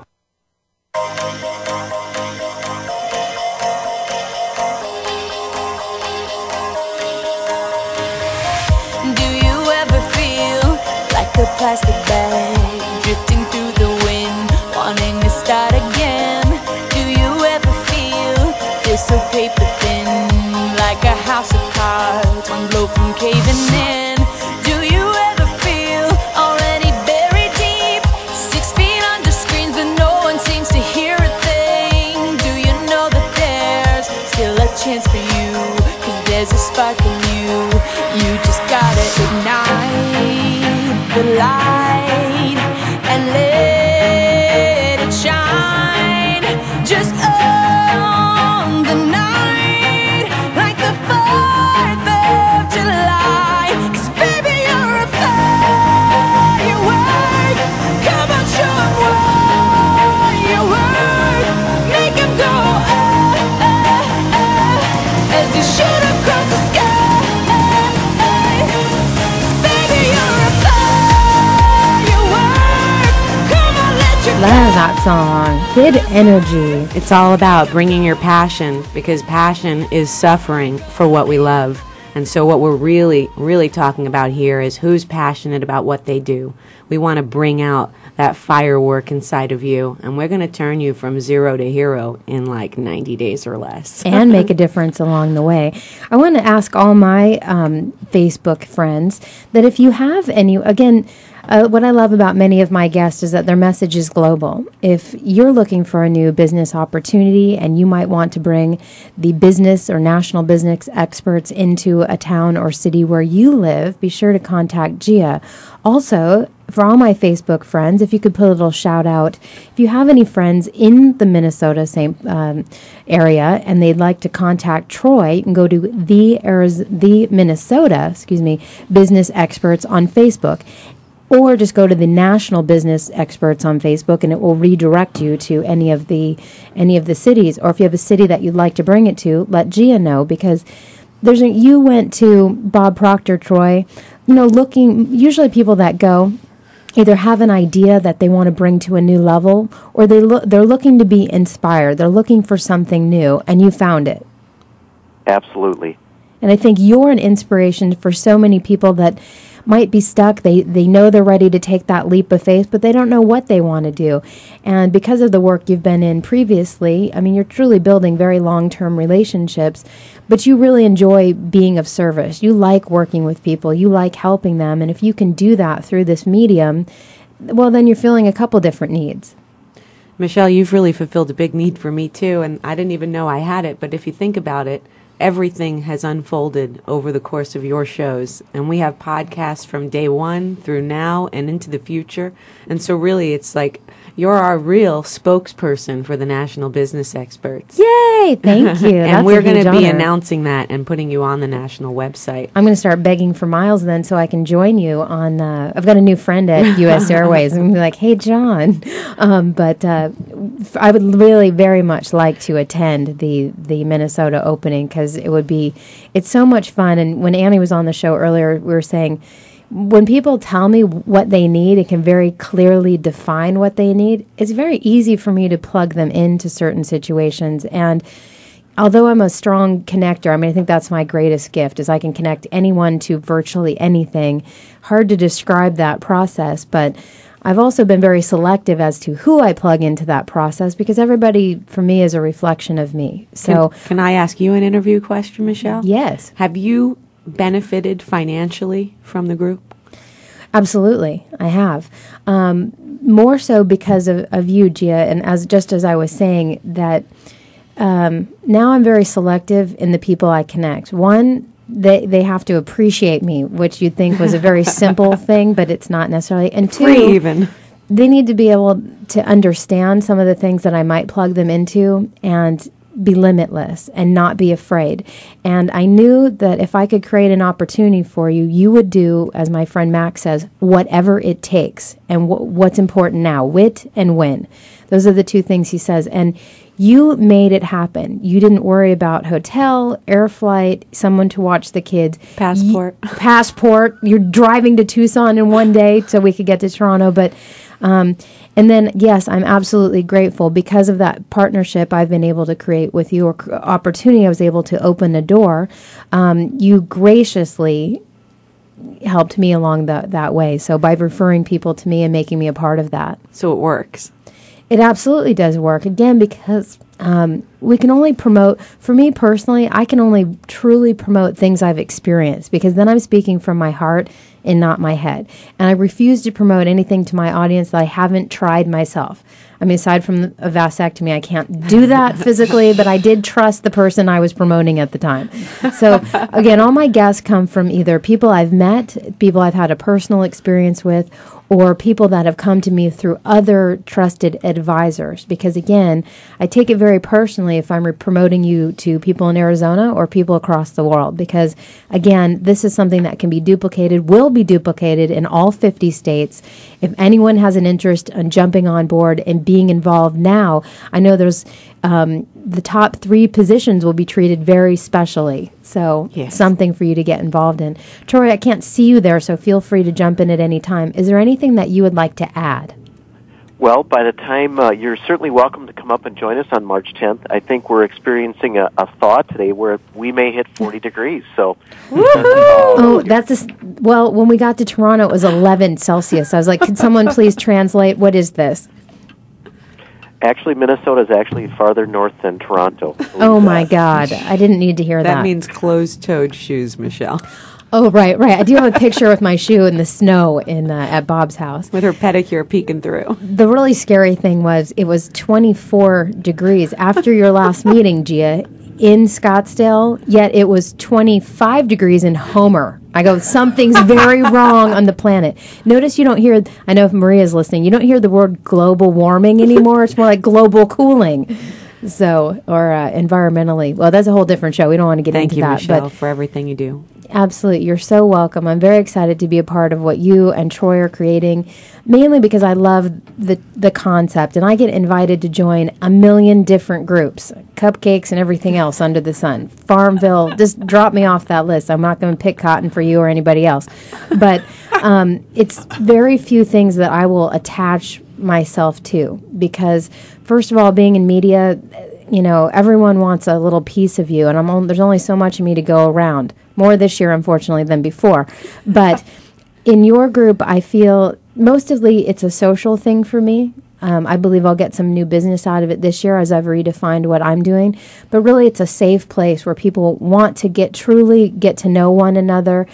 Do you ever feel like a plastic bag drifting through the wind, wanting to start again? Do you ever feel so paper thin, like a house of cards, one blow from caving in? Do you ever feel already buried deep, 6 feet under screens, but no one seems to hear a thing? Do you know that there's still a chance for you, 'cause there's a spark in you? You just gotta ignite the light and let it shine. Just on the night, like the 4th of July. 'Cause baby, you're a firework. Come on, show 'em what you work. Make 'em go as you shoot across the sky. Baby, you're a firework. Come on, let your
Love that song. Good energy.
It's all about bringing your passion, because passion is suffering for what we love. And so what we're really, really talking about here is who's passionate about what they do. We want to bring out that firework inside of you, and we're going to turn you from 0 to hero in like 90 days or less.
And make a difference along the way. I want to ask all my Facebook friends that if you have any, again, what I love about many of my guests is that their message is global. If you're looking for a new business opportunity and you might want to bring the business or national business experts into a town or city where you live, be sure to contact Gia. Also, for all my Facebook friends, if you could put a little shout out, if you have any friends in the Minnesota area and they'd like to contact Troy, you can go to the Minnesota, business experts on Facebook. Or just go to the National Business Experts on Facebook, and it will redirect you to any of the cities. Or if you have a city that you'd like to bring it to, let Gia know, because you went to Bob Proctor, Troy. Usually people that go either have an idea that they want to bring to a new level, or they're looking to be inspired. They're looking for something new, and you found it.
Absolutely.
And I think you're an inspiration for so many people that might be stuck. They know they're ready to take that leap of faith, but they don't know what they want to do. And because of the work you've been in previously, I mean, you're truly building very long-term relationships, but you really enjoy being of service. You like working with people. You like helping them. And if you can do that through this medium, well, then you're filling a couple different needs.
Michelle, you've really fulfilled a big need for me, too, and I didn't even know I had it, but if you think about it, everything has unfolded over the course of your shows, and we have podcasts from day one through now and into the future. And so really it's like you're our real spokesperson for the National Business Experts.
Yay! Thank you.
And we're going to be announcing that and putting you on the national website.
I'm going to start begging for miles then so I can join you on, I've got a new friend at U.S. Airways. I'm going to be like, hey, John. But I would really very much like to attend the Minnesota opening, because it's so much fun. And when Annie was on the show earlier, we were saying, when people tell me what they need and can very clearly define what they need, it's very easy for me to plug them into certain situations. And although I'm a strong connector, I think that's my greatest gift, is I can connect anyone to virtually anything. Hard to describe that process, but I've also been very selective as to who I plug into that process, because everybody, for me, is a reflection of me. So,
Can I ask you an interview question, Michelle?
Yes.
Have you benefited financially from the group?
Absolutely, I have. More so because of you, Gia, and as I was saying, that now I'm very selective in the people I connect. One, they have to appreciate me, which you'd think was a very simple thing, but it's not necessarily. And two,
even.
They need to be able to understand some of the things that I might plug them into and be limitless and not be afraid. And I knew that if I could create an opportunity for you, you would do, as my friend Max says, whatever it takes. And what's important now, wit and win. Those are the two things he says. And you made it happen. You didn't worry about hotel, air flight, someone to watch the kids.
Passport.
You're driving to Tucson in one day so we could get to Toronto. But and then, yes, I'm absolutely grateful because of that partnership I've been able to create with you, or opportunity I was able to open the door. You graciously helped me along that way. So by referring people to me and making me a part of that.
So it works.
It absolutely does work. Again, because we can only promote, for me personally, I can only truly promote things I've experienced, because then I'm speaking from my heart and not my head. And I refuse to promote anything to my audience that I haven't tried myself. I mean, aside from a vasectomy, I can't do that physically, but I did trust the person I was promoting at the time. So, again, all my guests come from either people I've met, people I've had a personal experience with, or people that have come to me through other trusted advisors. Because, again, I take it very personally if I'm promoting you to people in Arizona or people across the world. Because, again, this is something that can be duplicated, will be duplicated in all 50 states. If anyone has an interest in jumping on board and being involved now, I know there's the top 3 positions will be treated very specially. So something for you to get involved in. Troy, I can't see you there, so feel free to jump in at any time. Is there anything that you would like to add?
Well, by the time you're certainly welcome to come up and join us on March 10th. I think we're experiencing a thaw today where we may hit 40 degrees. So,
well, when we got to Toronto, it was 11 Celsius. I was like, could someone please translate? What is this?
Actually, Minnesota is actually farther north than Toronto.
Oh, my God. I didn't need to hear that.
That means closed-toed shoes, Michelle.
Oh, right. I do have a picture with my shoe in the snow at Bob's house.
With her pedicure peeking through.
The really scary thing was it was 24 degrees after your last meeting, Gia, in Scottsdale, yet it was 25 degrees in Homer. I go, something's very wrong on the planet. Notice you don't hear, I know if Maria's listening, you don't hear the word global warming anymore. It's more like global cooling. So, or environmentally. Well, that's a whole different show. We don't want to get into that.
Thank you, Michelle, for everything you do.
Absolutely. You're so welcome. I'm very excited to be a part of what you and Troy are creating, mainly because I love the concept, and I get invited to join a million different groups, cupcakes and everything else under the sun. Farmville, just drop me off that list. I'm not going to pick cotton for you or anybody else. But it's very few things that I will attach myself to, because, first of all, being in media, everyone wants a little piece of you, and there's only so much of me to go around. More this year, unfortunately, than before. But in your group, I feel mostly it's a social thing for me. I believe I'll get some new business out of it this year as I've redefined what I'm doing. But really, it's a safe place where people want to truly get to know one another.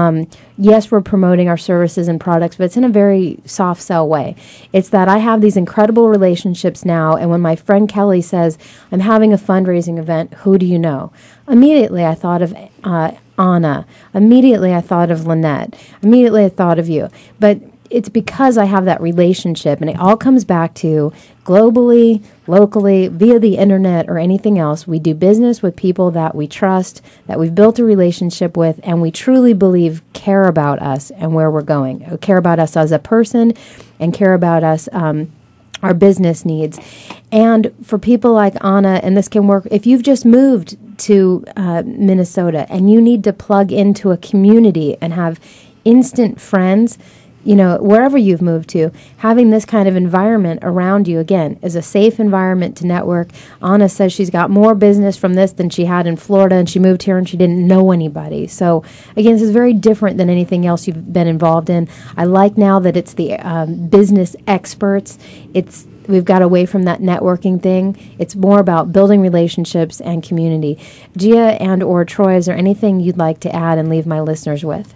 Yes, we're promoting our services and products, but it's in a very soft sell way. It's that I have these incredible relationships now, and when my friend Kelly says, I'm having a fundraising event, who do you know? Immediately, I thought of Anna. Immediately, I thought of Lynette. Immediately, I thought of you. But it's because I have that relationship, and it all comes back to globally, locally, via the internet or anything else. We do business with people that we trust, that we've built a relationship with, and we truly believe care about us and where we're going, care about us as a person, and care about us, our business needs. And for people like Anna, and this can work, if you've just moved to Minnesota and you need to plug into a community and have instant friends, wherever you've moved to, having this kind of environment around you, again, is a safe environment to network. Anna says she's got more business from this than she had in Florida, and she moved here and she didn't know anybody. So, again, this is very different than anything else you've been involved in. I like now that it's the business experts. We've got away from that networking thing. It's more about building relationships and community. Gia and or Troy, is there anything you'd like to add and leave my listeners with?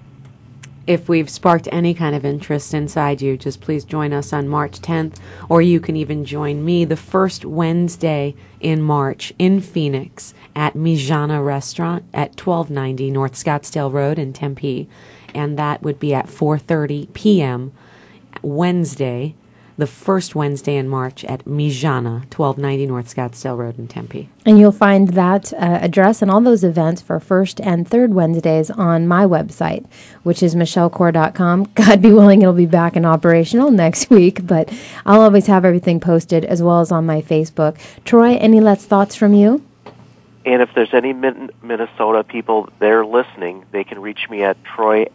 If we've sparked any kind of interest inside you, just please join us on March 10th, or you can even join me the first Wednesday in March in Phoenix at Mijana Restaurant at 1290 North Scottsdale Road in Tempe, and that would be at 4:30 p.m. Wednesday, the first Wednesday in March at Mijana, 1290 North Scottsdale Road in Tempe.
And you'll find that address and all those events for first and third Wednesdays on my website, which is michellecore.com. God be willing, it'll be back and operational next week, but I'll always have everything posted as well as on my Facebook. Troy, any last thoughts from you?
And if there's any Minnesota people there listening, they can reach me at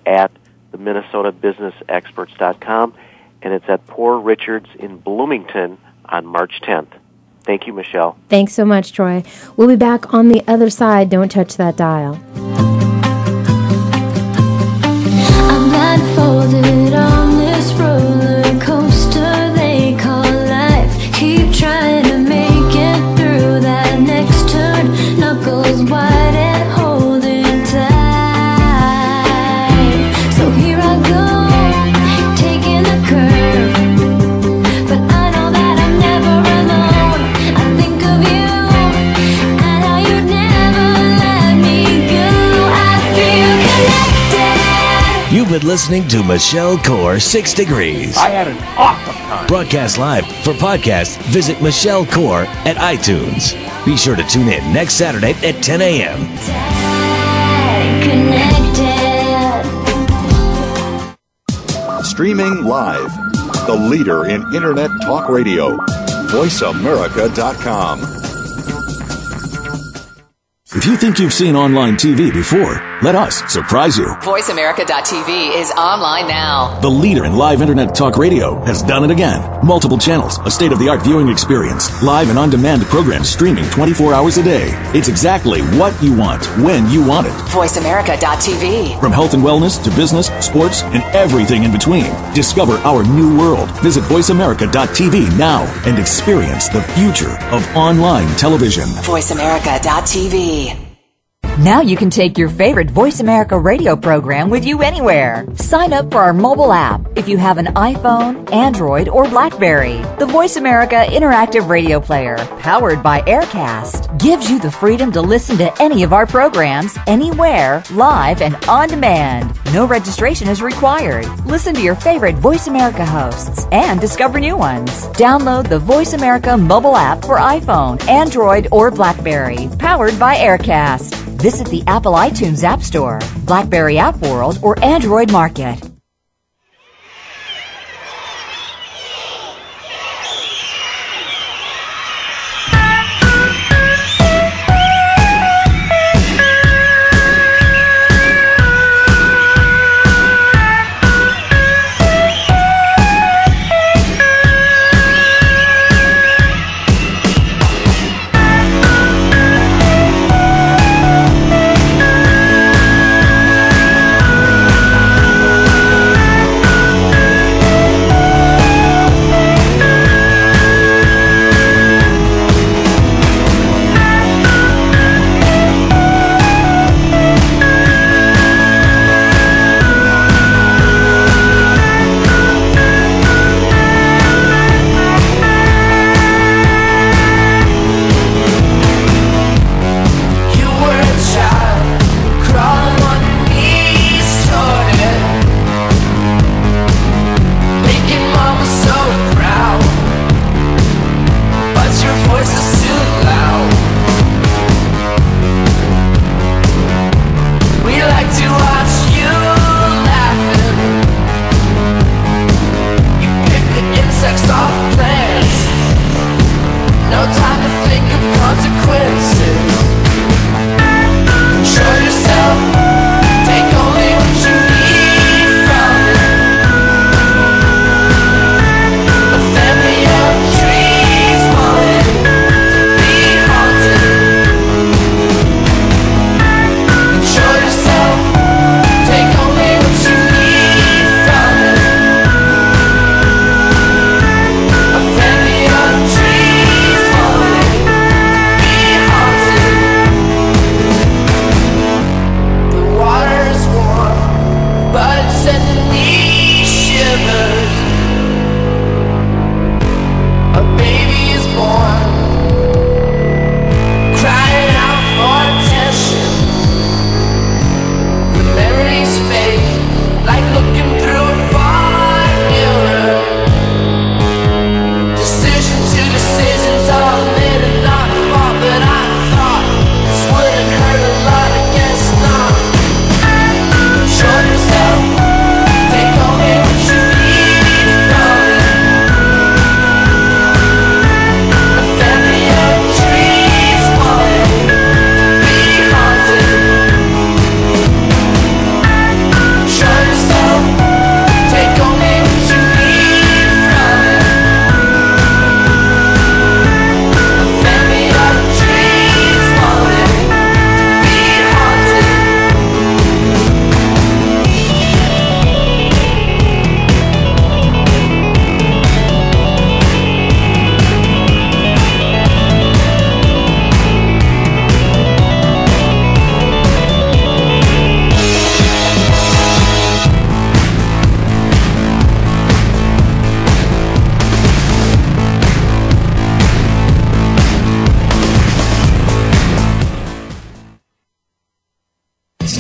troy@theminnesotabusinessexperts.com. And it's at Poor Richards in Bloomington on March 10th. Thank you, Michelle.
Thanks so much, Troy. We'll be back on the other side. Don't touch that dial.
been listening to Michelle Core 6 Degrees.
I had an awesome time.
Broadcast live. For podcasts, visit Michelle Core at iTunes. Be sure to tune in next Saturday at 10 a.m.
Streaming live. The leader in Internet talk radio. VoiceAmerica.com.
If you think you've seen online TV before, let us surprise you.
VoiceAmerica.tv is online now.
The leader in live Internet talk radio has done it again. Multiple channels, a state-of-the-art viewing experience, live and on-demand programs streaming 24 hours a day. It's exactly what you want, when you want it.
VoiceAmerica.tv.
From health and wellness to business, sports, and everything in between. Discover our new world. Visit VoiceAmerica.tv now and experience the future of online television.
VoiceAmerica.tv.
Now you can take your favorite Voice America radio program with you anywhere. Sign up for our mobile app if you have an iPhone, Android, or BlackBerry. The Voice America Interactive Radio Player, powered by Aircast, gives you the freedom to listen to any of our programs, anywhere, live and on demand. No registration is required. Listen to your favorite Voice America hosts and discover new ones. Download the Voice America mobile app for iPhone, Android, or BlackBerry, powered by Aircast. Visit the Apple iTunes App Store, BlackBerry App World, or Android Market.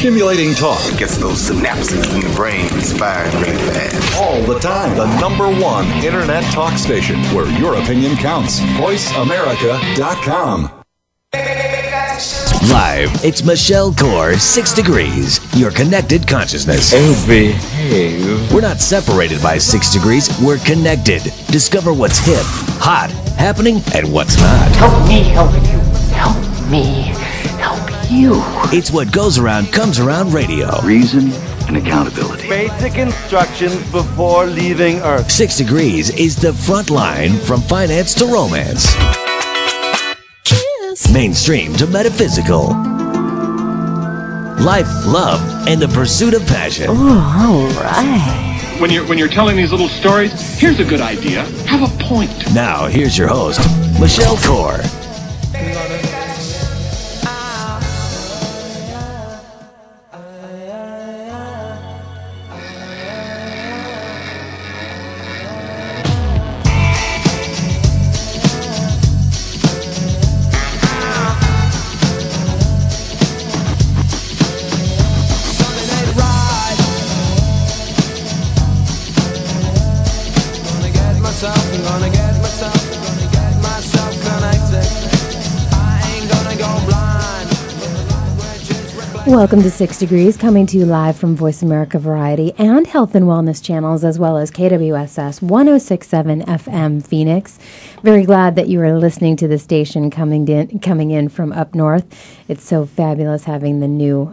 Stimulating talk.
It gets those synapses in the brain firing really fast.
All the time. The #1 Internet talk station where your opinion counts. VoiceAmerica.com.
Live, it's Michelle Core, 6 Degrees, your connected consciousness.
Oh, behave.
We're not separated by 6 degrees, we're connected. Discover what's hip, hot, happening, and what's not.
Help me help you. Help me help you.
It's what goes around, comes around radio.
Reason and accountability.
Basic instructions before leaving Earth.
6 Degrees is the front line from finance to romance. Mainstream to metaphysical. Life, love, and the pursuit of passion.
Oh, all right.
When you're telling these little stories, here's a good idea. Have a point.
Now, here's your host, Michelle Core.
Welcome to 6 Degrees, coming to you live from Voice America Variety and Health and Wellness channels, as well as KWSS 106.7 FM Phoenix. Very glad that you are listening to the station coming in from up north. It's so fabulous having the new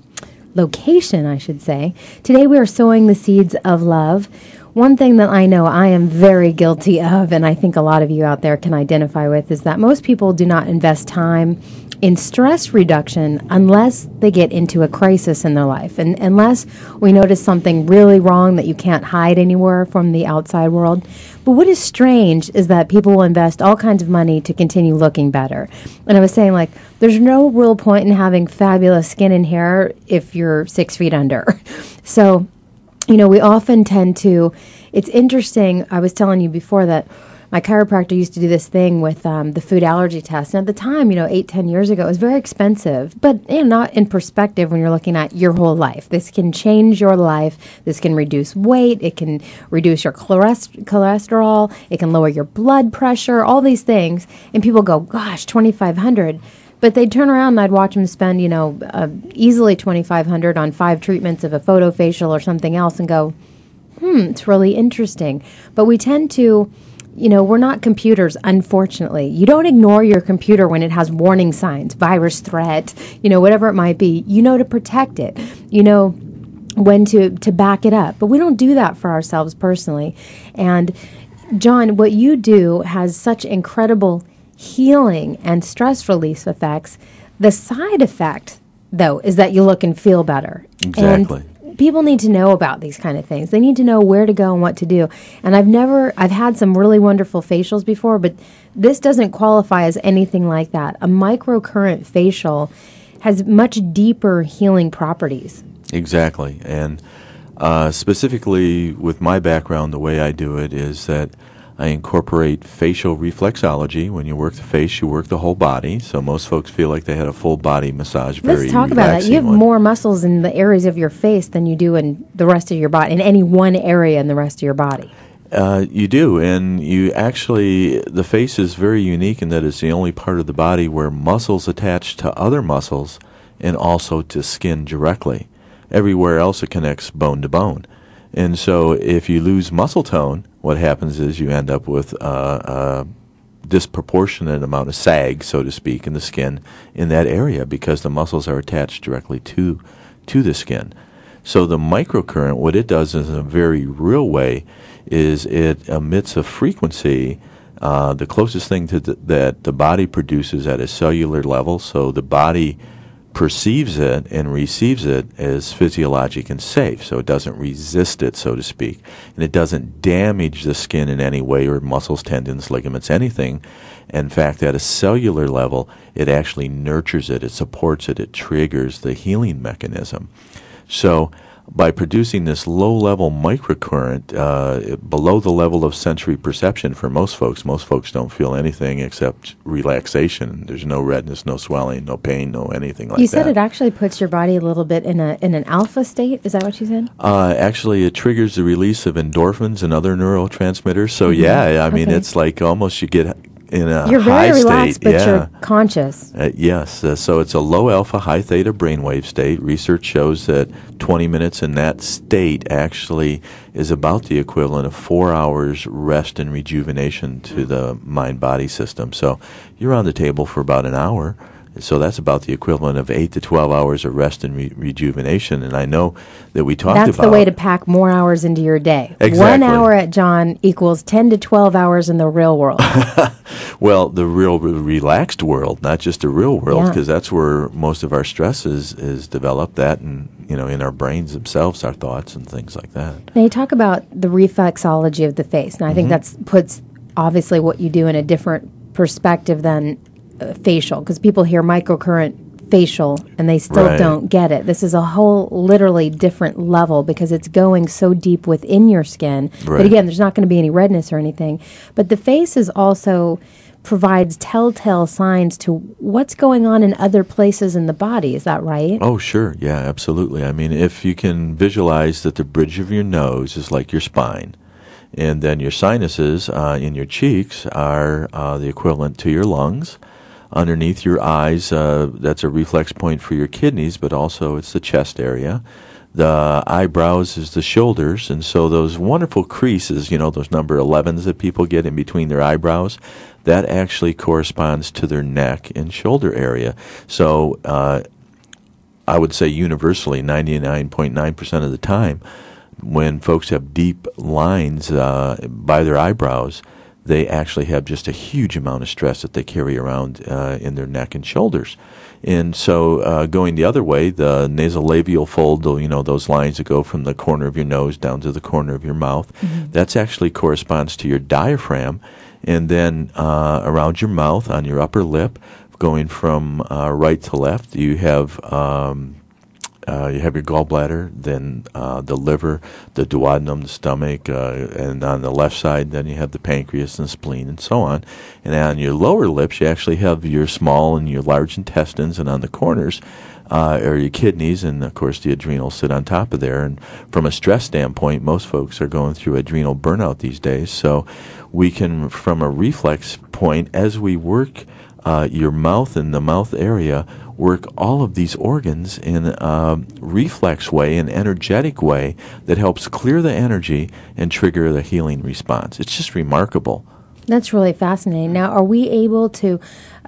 location, I should say. Today we are sowing the seeds of love. One thing that I know I am very guilty of, and I think a lot of you out there can identify with, is that most people do not invest time in stress reduction unless they get into a crisis in their life, and unless we notice something really wrong that you can't hide anywhere from the outside world. But what is strange is that people will invest all kinds of money to continue looking better. And I was saying, like, there's no real point in having fabulous skin and hair if you're 6 feet under. So, you know, we often tend to, it's interesting, I was telling you before that my chiropractor used to do this thing with the food allergy test. And at the time, 8-10 years ago, it was very expensive, but not in perspective when you're looking at your whole life. This can change your life. This can reduce weight. It can reduce your cholesterol. It can lower your blood pressure, all these things. And people go, gosh, $2,500. But they'd turn around and I'd watch them spend, easily $2,500 on 5 treatments of a photofacial or something else and go, it's really interesting. But we tend to, we're not computers, unfortunately. You don't ignore your computer when it has warning signs, virus threat, whatever it might be. You know to protect it. You know when to back it up. But we don't do that for ourselves personally. And, John, what you do has such incredible healing and stress release effects. The side effect, though, is that you look and feel better.
Exactly.
And people need to know about these kind of things. They need to know where to go and what to do. And I've had some really wonderful facials before, but this doesn't qualify as anything like that. A microcurrent facial has much deeper healing properties.
Exactly. And specifically with my background, the way I do it is that I incorporate facial reflexology. When you work the face, you work the whole body. So most folks feel like they had a full body massage.
Let's talk about that. You have more muscles in the areas of your face than you do in the rest of your body, in any one area in the rest of your body.
You do, and the face is very unique in that it's the only part of the body where muscles attach to other muscles and also to skin directly. Everywhere else it connects bone to bone. And so if you lose muscle tone, what happens is you end up with a disproportionate amount of sag, so to speak, in the skin in that area because the muscles are attached directly to the skin. So the microcurrent, what it does in a very real way is it emits a frequency, the closest thing to that the body produces at a cellular level, so the body perceives it and receives it as physiologic and safe, so it doesn't resist it, so to speak, and it doesn't damage the skin in any way or muscles, tendons, ligaments, anything. In fact, at a cellular level, it actually nurtures it, it supports it, it triggers the healing mechanism. So by producing this low-level microcurrent below the level of sensory perception for most folks. Most folks don't feel anything except relaxation. There's no redness, no swelling, no pain, no anything like that.
You said it actually puts your body a little bit in an alpha state. Is that what you said?
Actually, it triggers the release of endorphins and other neurotransmitters. So, yeah, I mean, it's like almost you get in a
you're
high
very
state.
relaxed, but you're conscious.
Yes. So it's a low alpha, high theta brainwave state. Research shows that 20 minutes in that state actually is about the equivalent of 4 hours rest and rejuvenation to the mind-body system. So you're on the table for about an hour. So that's about the equivalent of 8 to 12 hours of rest and rejuvenation. And I know that we talked about...
That's the way to pack more hours into your day.
Exactly.
1 hour at John equals 10 to 12 hours in the real world.
Well, the real relaxed world, not just the real world, because that's where most of our stress is developed, that and, in our brains themselves, our thoughts and things like that.
Now, you talk about the reflexology of the face. Now, I think that puts, obviously, what you do in a different perspective than facial, because people hear microcurrent facial and they still don't get it. This is a whole literally different level because it's going so deep within your skin. But again, there's not going to be any redness or anything. But the face is also provides telltale signs to what's going on in other places in the body. Is that right?
Oh, sure. Yeah, absolutely. I mean, if you can visualize that the bridge of your nose is like your spine, and then your sinuses in your cheeks are the equivalent to your lungs. Underneath your eyes, that's a reflex point for your kidneys, but also it's the chest area. The eyebrows is the shoulders, and so those wonderful creases, those number 11s that people get in between their eyebrows, that actually corresponds to their neck and shoulder area. So I would say universally, 99.9% of the time, when folks have deep lines by their eyebrows, they actually have just a huge amount of stress that they carry around in their neck and shoulders. And so going the other way, the nasolabial fold, those lines that go from the corner of your nose down to the corner of your mouth, that's actually corresponds to your diaphragm. And then around your mouth, on your upper lip, going from right to left, you have your gallbladder, then the liver, the duodenum, the stomach, and on the left side, then you have the pancreas and the spleen and so on. And on your lower lips, you actually have your small and your large intestines, and on the corners are your kidneys, and of course the adrenals sit on top of there. And from a stress standpoint, most folks are going through adrenal burnout these days. So we can, from a reflex point, as we work your mouth and the mouth area, work all of these organs in a reflex way, an energetic way that helps clear the energy and trigger the healing response. It's just remarkable.
That's really fascinating. Now, are we able to,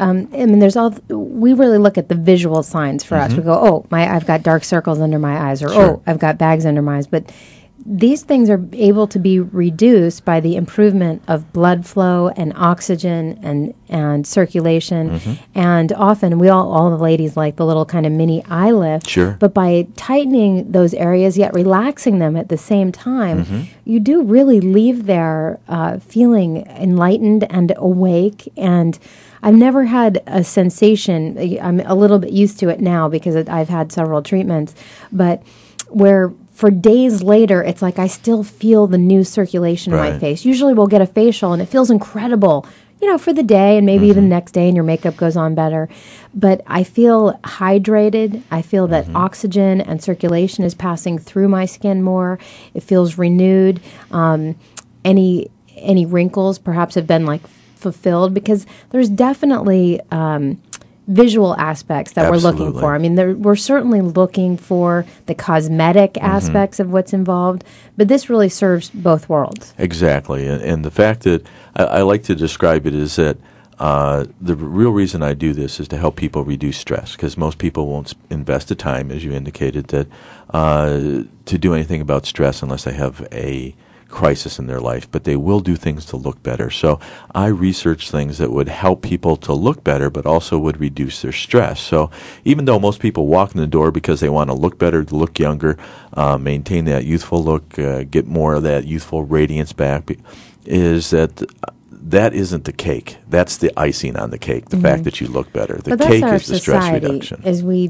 we really look at the visual signs for us. We go, I've got dark circles under my eyes, or, I've got bags under my eyes. But these things are able to be reduced by the improvement of blood flow and oxygen and circulation. And often, all the ladies like the little kind of mini eye lift.
Sure.
But by tightening those areas, yet relaxing them at the same time, you do really leave there feeling enlightened and awake. And I've never had a sensation, I'm a little bit used to it now because I've had several treatments, but where for days later, it's like I still feel the new circulation in my face. Usually we'll get a facial and it feels incredible, for the day and maybe even the next day, and your makeup goes on better. But I feel hydrated. I feel that oxygen and circulation is passing through my skin more. It feels renewed. Any wrinkles perhaps have been fulfilled, because there's definitely visual aspects that we're looking for. I mean, we're certainly looking for the cosmetic aspects of what's involved, but this really serves both worlds.
Exactly. And the fact that I like to describe it is that the real reason I do this is to help people reduce stress, because most people won't invest the time, as you indicated, that to do anything about stress unless they have a crisis in their life, but they will do things to look better. So I research things that would help people to look better, but also would reduce their stress. So even though most people walk in the door because they want to look better, to look younger, maintain that youthful look, get more of that youthful radiance back, is that isn't the cake. That's the icing on the cake, the fact that you look better. The cake is the stress reduction.
As we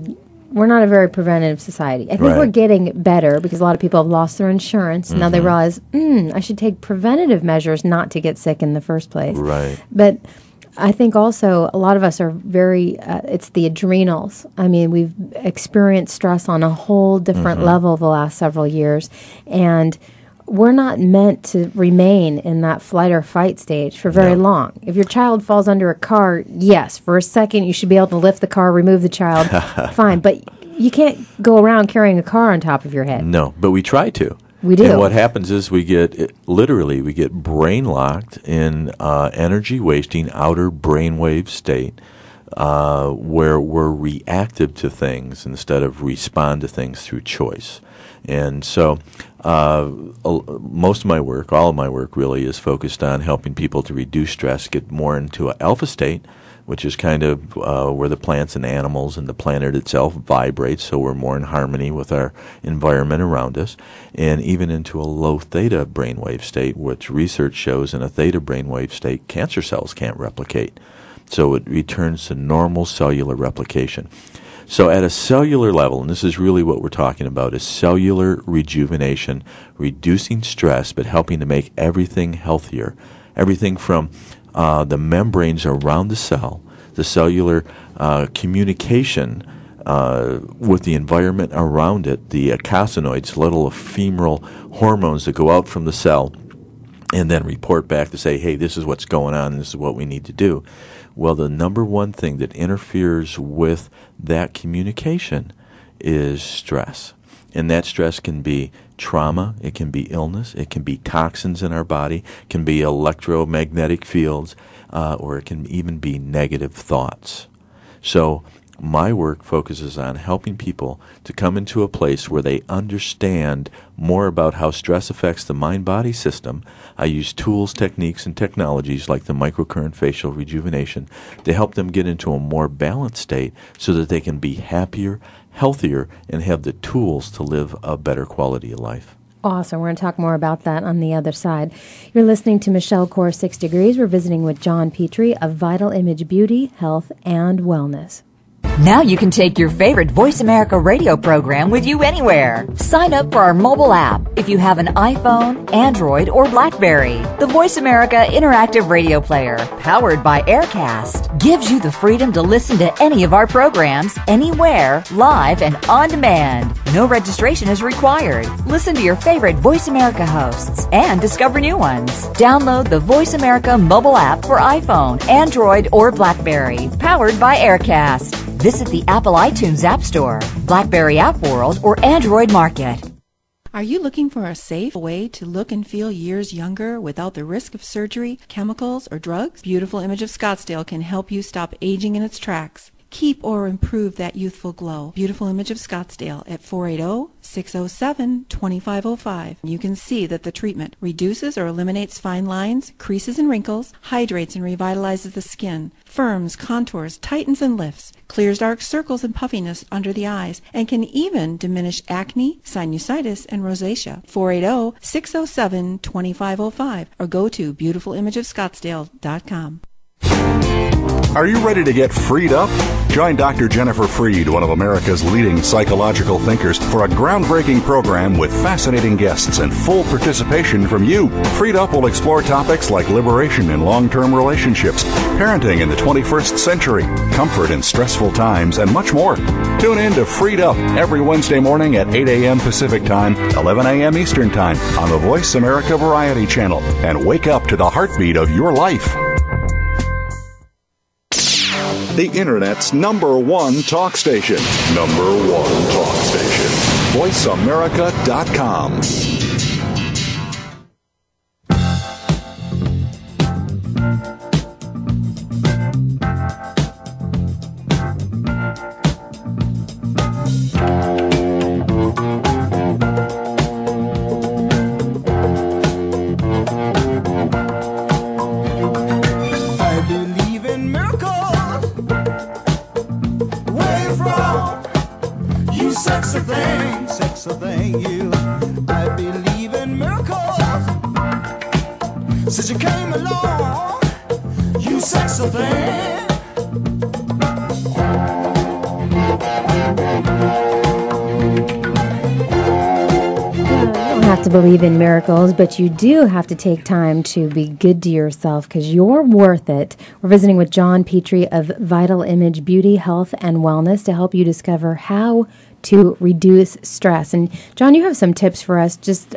We're not a very preventative society. I think
Right.
we're getting better because a lot of people have lost their insurance. Now they realize, I should take preventative measures not to get sick in the first place.
Right.
But I think also a lot of us are very, it's the adrenals. I mean, we've experienced stress on a whole different level the last several years. And we're not meant to remain in that flight or fight stage for very long. If your child falls under a car, yes, for a second you should be able to lift the car, remove the child, fine. But you can't go around carrying a car on top of your head.
No, but we try to.
We do.
And what happens is we get brain locked in energy wasting outer brainwave state where we're reactive to things instead of respond to things through choice. And so most of my work, all of my work really, is focused on helping people to reduce stress, get more into an alpha state, which is kind of where the plants and animals and the planet itself vibrates, so we're more in harmony with our environment around us, and even into a low theta brainwave state, which research shows in a theta brainwave state, cancer cells can't replicate. So it returns to normal cellular replication. So at a cellular level, and this is really what we're talking about, is cellular rejuvenation, reducing stress, but helping to make everything healthier. Everything from the membranes around the cell, the cellular communication with the environment around it, the eicosanoids, little ephemeral hormones that go out from the cell and then report back to say, hey, this is what's going on, this is what we need to do. Well, the number one thing that interferes with that communication is stress. And that stress can be trauma, it can be illness, it can be toxins in our body, it can be electromagnetic fields, or it can even be negative thoughts. So my work focuses on helping people to come into a place where they understand more about how stress affects the mind-body system. I use tools, techniques, and technologies like the microcurrent facial rejuvenation to help them get into a more balanced state so that they can be happier, healthier, and have the tools to live a better quality of life.
Awesome. We're going to talk more about that on the other side. You're listening to Michelle Core 6 Degrees. We're visiting with John Petrie of Vital Image Beauty, Health, and Wellness.
Now you can take your favorite Voice America radio program with you anywhere. Sign up for our mobile app if you have an iPhone, Android, or BlackBerry. The Voice America Interactive Radio Player, powered by Aircast, gives you the freedom to listen to any of our programs, anywhere, live and on demand. No registration is required. Listen to your favorite Voice America hosts and discover new ones. Download the Voice America mobile app for iPhone, Android, or BlackBerry, powered by Aircast. Visit the Apple iTunes App Store, BlackBerry App World, or Android Market.
Are you looking for a safe way to look and feel years younger without the risk of surgery, chemicals, or drugs? Beautiful Image of Scottsdale can help you stop aging in its tracks. Keep or improve that youthful glow. Beautiful Image of Scottsdale at 480-607-2505. You can see that the treatment reduces or eliminates fine lines, creases and wrinkles, hydrates and revitalizes the skin, firms, contours, tightens and lifts, clears dark circles and puffiness under the eyes, and can even diminish acne, sinusitis, and rosacea. 480-607-2505 or go to beautifulimageofscottsdale.com.
Are you ready to get freed up? Join Dr. Jennifer Freed, one of America's leading psychological thinkers, for a groundbreaking program with fascinating guests and full participation from you. Freed Up will explore topics like liberation in long-term relationships, parenting in the 21st century, comfort in stressful times, and much more. Tune in to Freed Up every Wednesday morning at 8 a.m. Pacific Time, 11 a.m. Eastern Time on the Voice America Variety Channel, and wake up to the heartbeat of your life. The Internet's number one talk station. Number one talk station. VoiceAmerica.com.
Sexy thing, you. I believe in miracles. Since you came along, you sexy thing.
have to believe in miracles, but you do have to take time to be good to yourself because you're worth it. We're visiting with John Petrie of Vital Image Beauty, Health, and Wellness to help you discover how to reduce stress. And John, you have some tips for us, just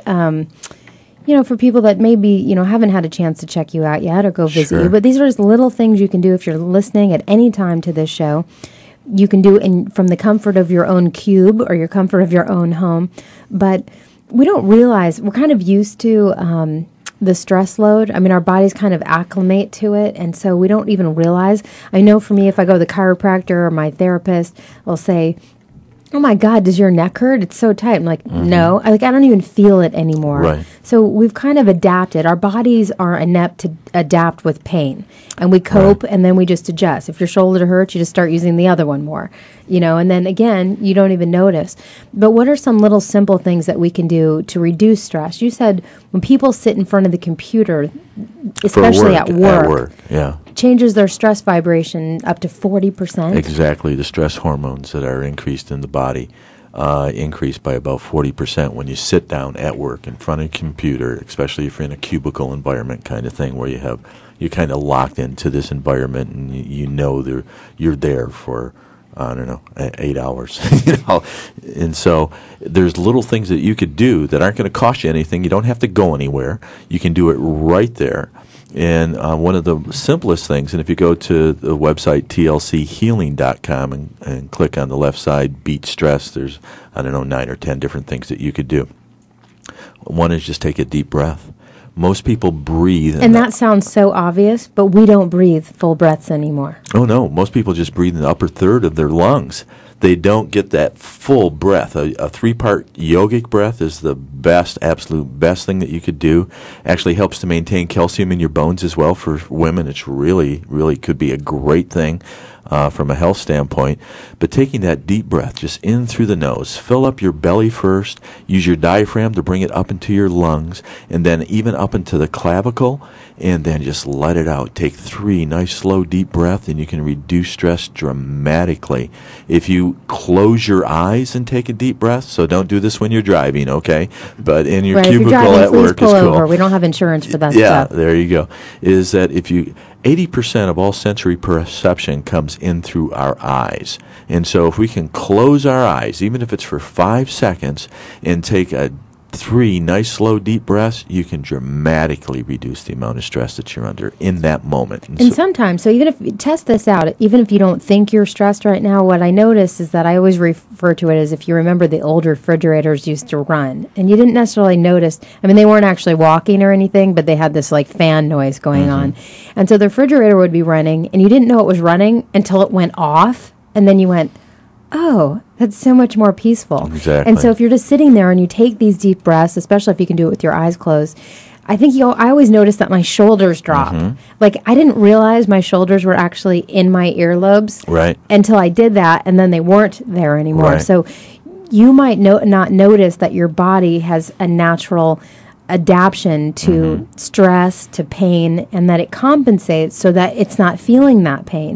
for people that maybe haven't had a chance to check you out yet or go visit you. But these are just little things you can do if you're listening at any time to this show. You can do it from the comfort of your own cube or your comfort of your own home. But we don't realize, we're kind of used to the stress load. I mean, our bodies kind of acclimate to it, and so we don't even realize. I know for me, if I go to the chiropractor or my therapist, they'll say, "Oh my God, does your neck hurt? It's so tight." I'm like, no, I don't even feel it anymore. Right. So we've kind of adapted. Our bodies are inept to adapt with pain, and we cope, and then we just adjust. If your shoulder hurts, you just start using the other one more, and then again, you don't even notice. But what are some little simple things that we can do to reduce stress? You said when people sit in front of the computer, especially at work, changes their stress vibration up to 40%.
Exactly. The stress hormones that are increased in the body increase by about 40% when you sit down at work in front of a computer, especially if you're in a cubicle environment kind of thing where you're kind of locked into this environment and you're there for 8 hours, And so there's little things that you could do that aren't going to cost you anything. You don't have to go anywhere. You can do it right there. And one of the simplest things, and if you go to the website tlchealing.com and click on the left side, beat stress, there's, 9 or 10 different things that you could do. One is just take a deep breath. Most people breathe.
And that sounds so obvious, but we don't breathe full breaths anymore.
Oh, no. Most people just breathe in the upper third of their lungs. They don't get that full breath. A 3-part yogic breath is the best, absolute best thing that you could do. Actually helps to maintain calcium in your bones as well. For women, it's really, really could be a great thing from a health standpoint. But taking that deep breath just in through the nose, fill up your belly first, use your diaphragm to bring it up into your lungs, and then even up into the clavicle, and then just let it out. Take 3 nice, slow, deep breaths, and you can reduce stress dramatically. If you close your eyes and take a deep breath, so don't do this when you're driving, okay? But in your cubicle
driving,
at work is cool.
Over. We don't have insurance for that
stuff.
Yeah,
there you go. Is that 80% of all sensory perception comes in through our eyes. And so if we can close our eyes, even if it's for 5 seconds, and take 3 nice, slow, deep breaths, you can dramatically reduce the amount of stress that you're under in that moment.
And sometimes, so even if you test this out, even if you don't think you're stressed right now, what I notice is that I always refer to it as, if you remember, the old refrigerators used to run, and you didn't necessarily notice. I mean, they weren't actually walking or anything, but they had this like fan noise going on. And so the refrigerator would be running, and you didn't know it was running until it went off, and then you went, oh, that's so much more peaceful.
Exactly.
And so if you're just sitting there and you take these deep breaths, especially if you can do it with your eyes closed, I think I always notice that my shoulders drop. Like, I didn't realize my shoulders were actually in my earlobes until I did that, and then they weren't there anymore. So you might not notice that your body has a natural adaptation to stress, to pain, and that it compensates so that it's not feeling that pain.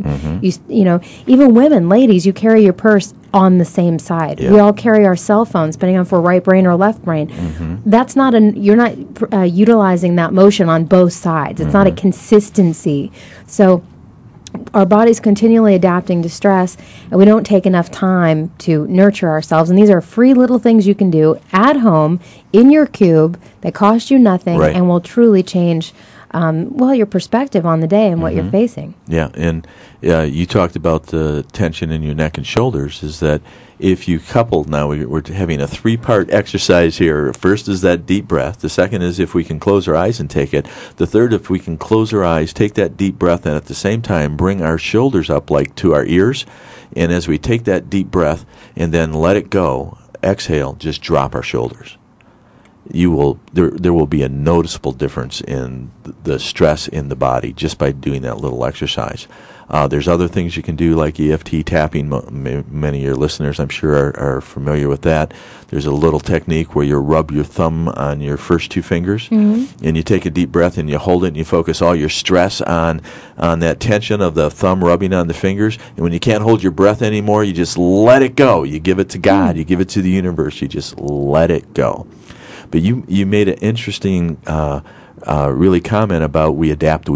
Even women, ladies, you carry your purse on the same side. We all carry our cell phones, depending on if we're right brain or left brain. That's not you're not utilizing that motion on both sides. It's not a consistency. So our body's continually adapting to stress, and we don't take enough time to nurture ourselves. And these are free little things you can do at home in your cube that cost you nothing and will truly change your perspective on the day and what you're facing.
Yeah, and you talked about the tension in your neck and shoulders, is that if you couple, now we're having a 3-part exercise here. First is that deep breath. The second is if we can close our eyes and take it. The third, if we can close our eyes, take that deep breath, and at the same time bring our shoulders up like to our ears. And as we take that deep breath and then let it go, exhale, just drop our shoulders. There will be a noticeable difference in the stress in the body just by doing that little exercise. There's other things you can do like EFT tapping. Many of your listeners, I'm sure, are familiar with that. There's a little technique where you rub your thumb on your first two fingers, and you take a deep breath and you hold it and you focus all your stress on that tension of the thumb rubbing on the fingers. And when you can't hold your breath anymore, you just let it go. You give it to God. You give it to the universe. You just let it go. But you made an interesting really comment about we adapt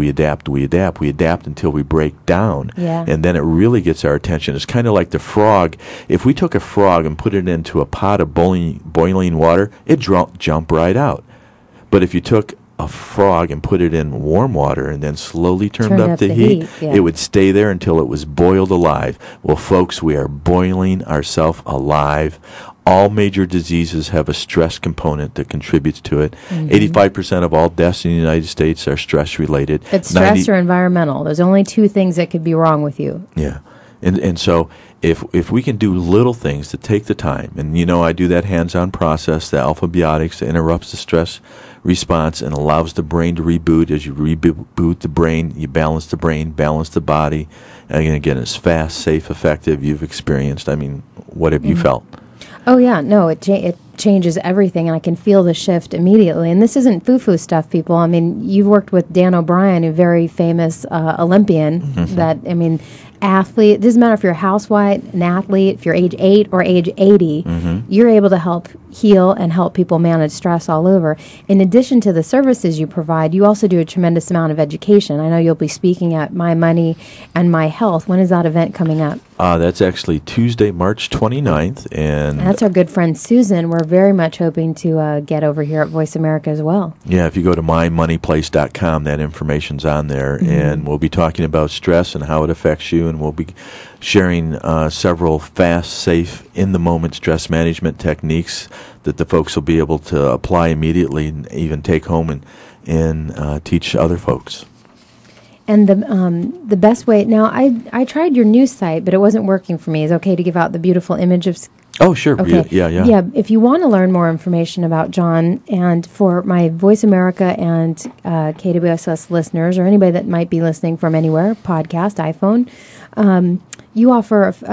until we break down.
Yeah.
And then it really gets our attention. It's kind of like the frog. If we took a frog and put it into a pot of boiling water, it'd jump right out. But if you took a frog and put it in warm water and then slowly turned up the heat,
yeah.
it would stay there until it was boiled alive. Well, folks, we are boiling ourselves alive. All major diseases have a stress component that contributes to it. 85% of all deaths in the United States are stress-related.
It's stress or environmental. There's only two things that could be wrong with you.
Yeah. And so if we can do little things to take the time, and I do that hands-on process, the alpha biotics that interrupts the stress response and allows the brain to reboot. As you reboot the brain, you balance the brain, balance the body. And again, it's fast, safe, effective. You've experienced. I mean, what have you felt?
Oh, yeah. No, it changes everything, and I can feel the shift immediately. And this isn't foo-foo stuff, people. I mean, you've worked with Dan O'Brien, a very famous Olympian athlete. It doesn't matter if you're a housewife, an athlete, if you're age 8 or age 80, you're able to help heal and help people manage stress all over. In addition to the services you provide, you also do a tremendous amount of education. I know you'll be speaking at My Money and My Health. When is that event coming up?
That's actually Tuesday, March 29th. And
that's our good friend Susan. We're very much hoping to get over here at Voice America as well.
Yeah, if you go to mymoneyplace.com, that information's on there. And we'll be talking about stress and how it affects you. And we'll be sharing several fast, safe, in-the-moment stress management techniques that the folks will be able to apply immediately and even take home and teach other folks.
And the best way now, I tried your news site, but it wasn't working for me. Is it okay to give out the beautiful image of?
Oh, sure.
Okay.
Yeah.
If you want to learn more information about John, and for my Voice America and KWSS listeners, or anybody that might be listening from anywhere, podcast, iPhone, you offer a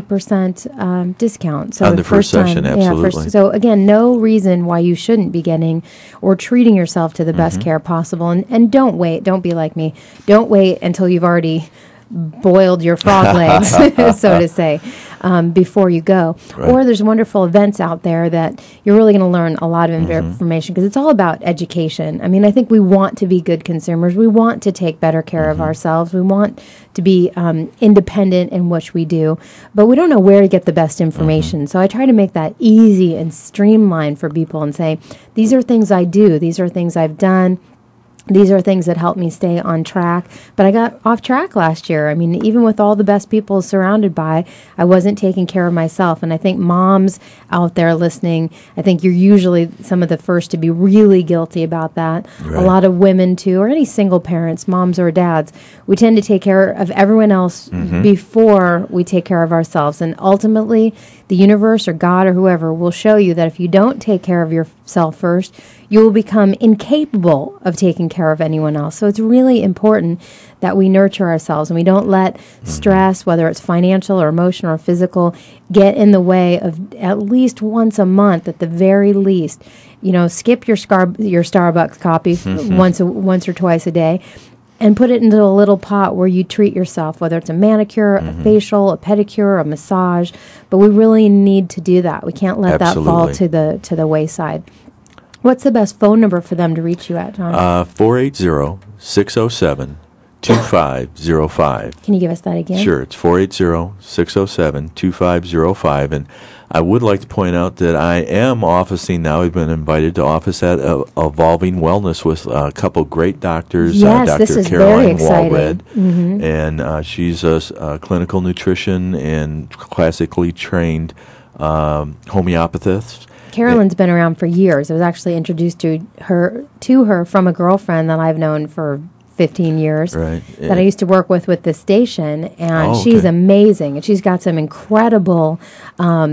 50% discount. So
on the first session, absolutely.
So again, no reason why you shouldn't be getting or treating yourself to the best care possible. And don't wait. Don't be like me. Don't wait until you've already boiled your frog legs, so to say, before you go. Right. Or there's wonderful events out there that you're really going to learn a lot of information, because it's all about education. I mean, I think we want to be good consumers. We want to take better care of ourselves. We want to be independent in what we do, but we don't know where to get the best information. So I try to make that easy and streamlined for people and say, these are things I do. These are things I've done. These are things that help me stay on track. But I got off track last year. I mean, even with all the best people surrounded by, I wasn't taking care of myself. And I think moms out there listening, I think you're usually some of the first to be really guilty about that. Right. A lot of women, too, or any single parents, moms or dads, we tend to take care of everyone else before we take care of ourselves. And ultimately, the universe or God or whoever will show you that if you don't take care of yourself first, you will become incapable of taking care of anyone else. So it's really important that we nurture ourselves and we don't let stress, whether it's financial or emotional or physical, get in the way of at least once a month, at the very least. Skip your Starbucks coffee once or twice a day, and put it into a little pot where you treat yourself, whether it's a manicure, a facial, a pedicure, a massage. But we really need to do that. We can't let that fall to the wayside. What's the best phone number for them to reach you at, John?
480-607-2505.
Can you give us that again?
Sure. It's 480-607-2505. And I would like to point out that I am officing now. I've been invited to office at Evolving Wellness with a couple great doctors.
Yes,
Dr.
this is
Caroline
very exciting.
Walred, and she's a clinical nutrition and classically trained homeopathist.
Carolyn's been around for years. I was actually introduced to her from a girlfriend that I've known for 15 years that I used to work with the station, and she's amazing. And she's got some incredible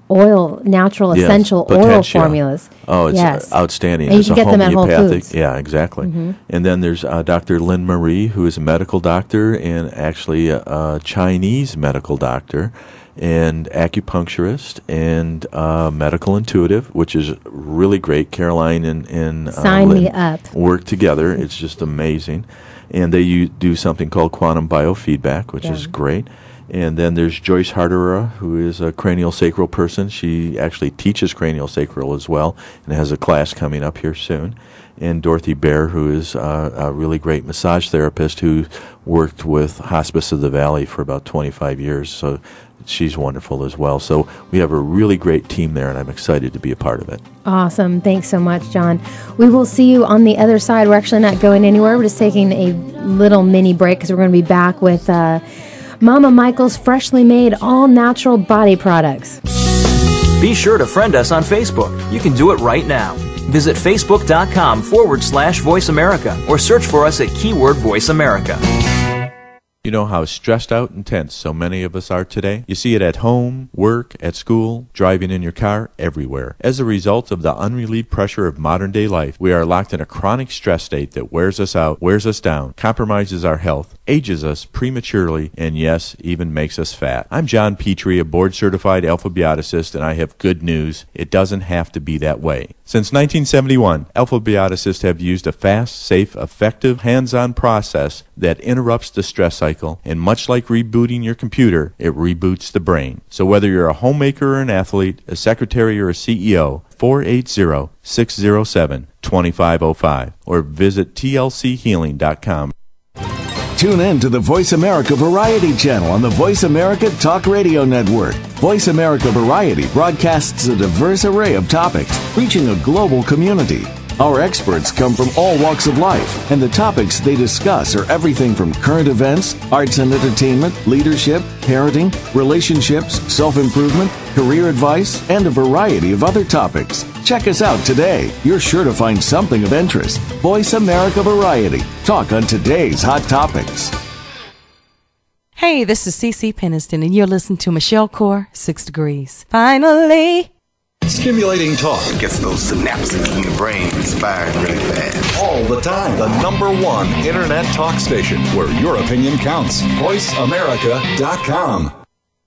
oil, natural, essential oil formulas.
Oh, it's outstanding.
And you can get them at Whole Foods.
Yeah, exactly.
Mm-hmm.
And then there's Dr. Lynn Marie, who is a medical doctor and actually a Chinese medical doctor and acupuncturist and medical intuitive, which is really great. Caroline and
Sign
Lynn
me up.
work together. It's just amazing. And they do something called quantum biofeedback, which is great. And then there's Joyce Harderer, who is a cranial sacral person. She actually teaches cranial sacral as well and has a class coming up here soon. And Dorothy Bear, who is a really great massage therapist who worked with Hospice of the Valley for about 25 years. So she's wonderful as well. So we have a really great team there, and I'm excited to be a part of it.
Awesome. Thanks so much, John. We will see you on the other side. We're actually not going anywhere. We're just taking a little mini break because we're going to be back with Mama Michael's freshly made all-natural body products.
Be sure to friend us on Facebook. You can do it right now. Visit facebook.com/Voice America or search for us at keyword Voice America.
You know how stressed out and tense so many of us are today? You see it at home, work, at school, driving in your car, everywhere. As a result of the unrelieved pressure of modern-day life, we are locked in a chronic stress state that wears us out, wears us down, compromises our health, ages us prematurely, and yes, even makes us fat. I'm John Petrie, a board-certified alpha bioticist, and I have good news. It doesn't have to be that way. Since 1971, alpha bioticists have used a fast, safe, effective, hands-on process that interrupts the stress cycle, and much like rebooting your computer, it reboots the brain. So whether you're a homemaker or an athlete, a secretary or a CEO, 480-607-2505 or visit tlchealing.com.
Tune in to the Voice America Variety channel on the Voice America Talk Radio Network. Voice America Variety broadcasts a diverse array of topics, reaching a global community. Our experts come from all walks of life, and the topics they discuss are everything from current events, arts and entertainment, leadership, parenting, relationships, self-improvement, career advice, and a variety of other topics. Check us out today. You're sure to find something of interest. Voice America Variety. Talk on today's hot topics.
Hey, this is CeCe Peniston, and you're listening to Michelle Core, 6 Degrees. Finally.
Stimulating talk
gets those synapses in your brain firing really fast.
all the time. The #1 internet talk station where your opinion counts. VoiceAmerica.com.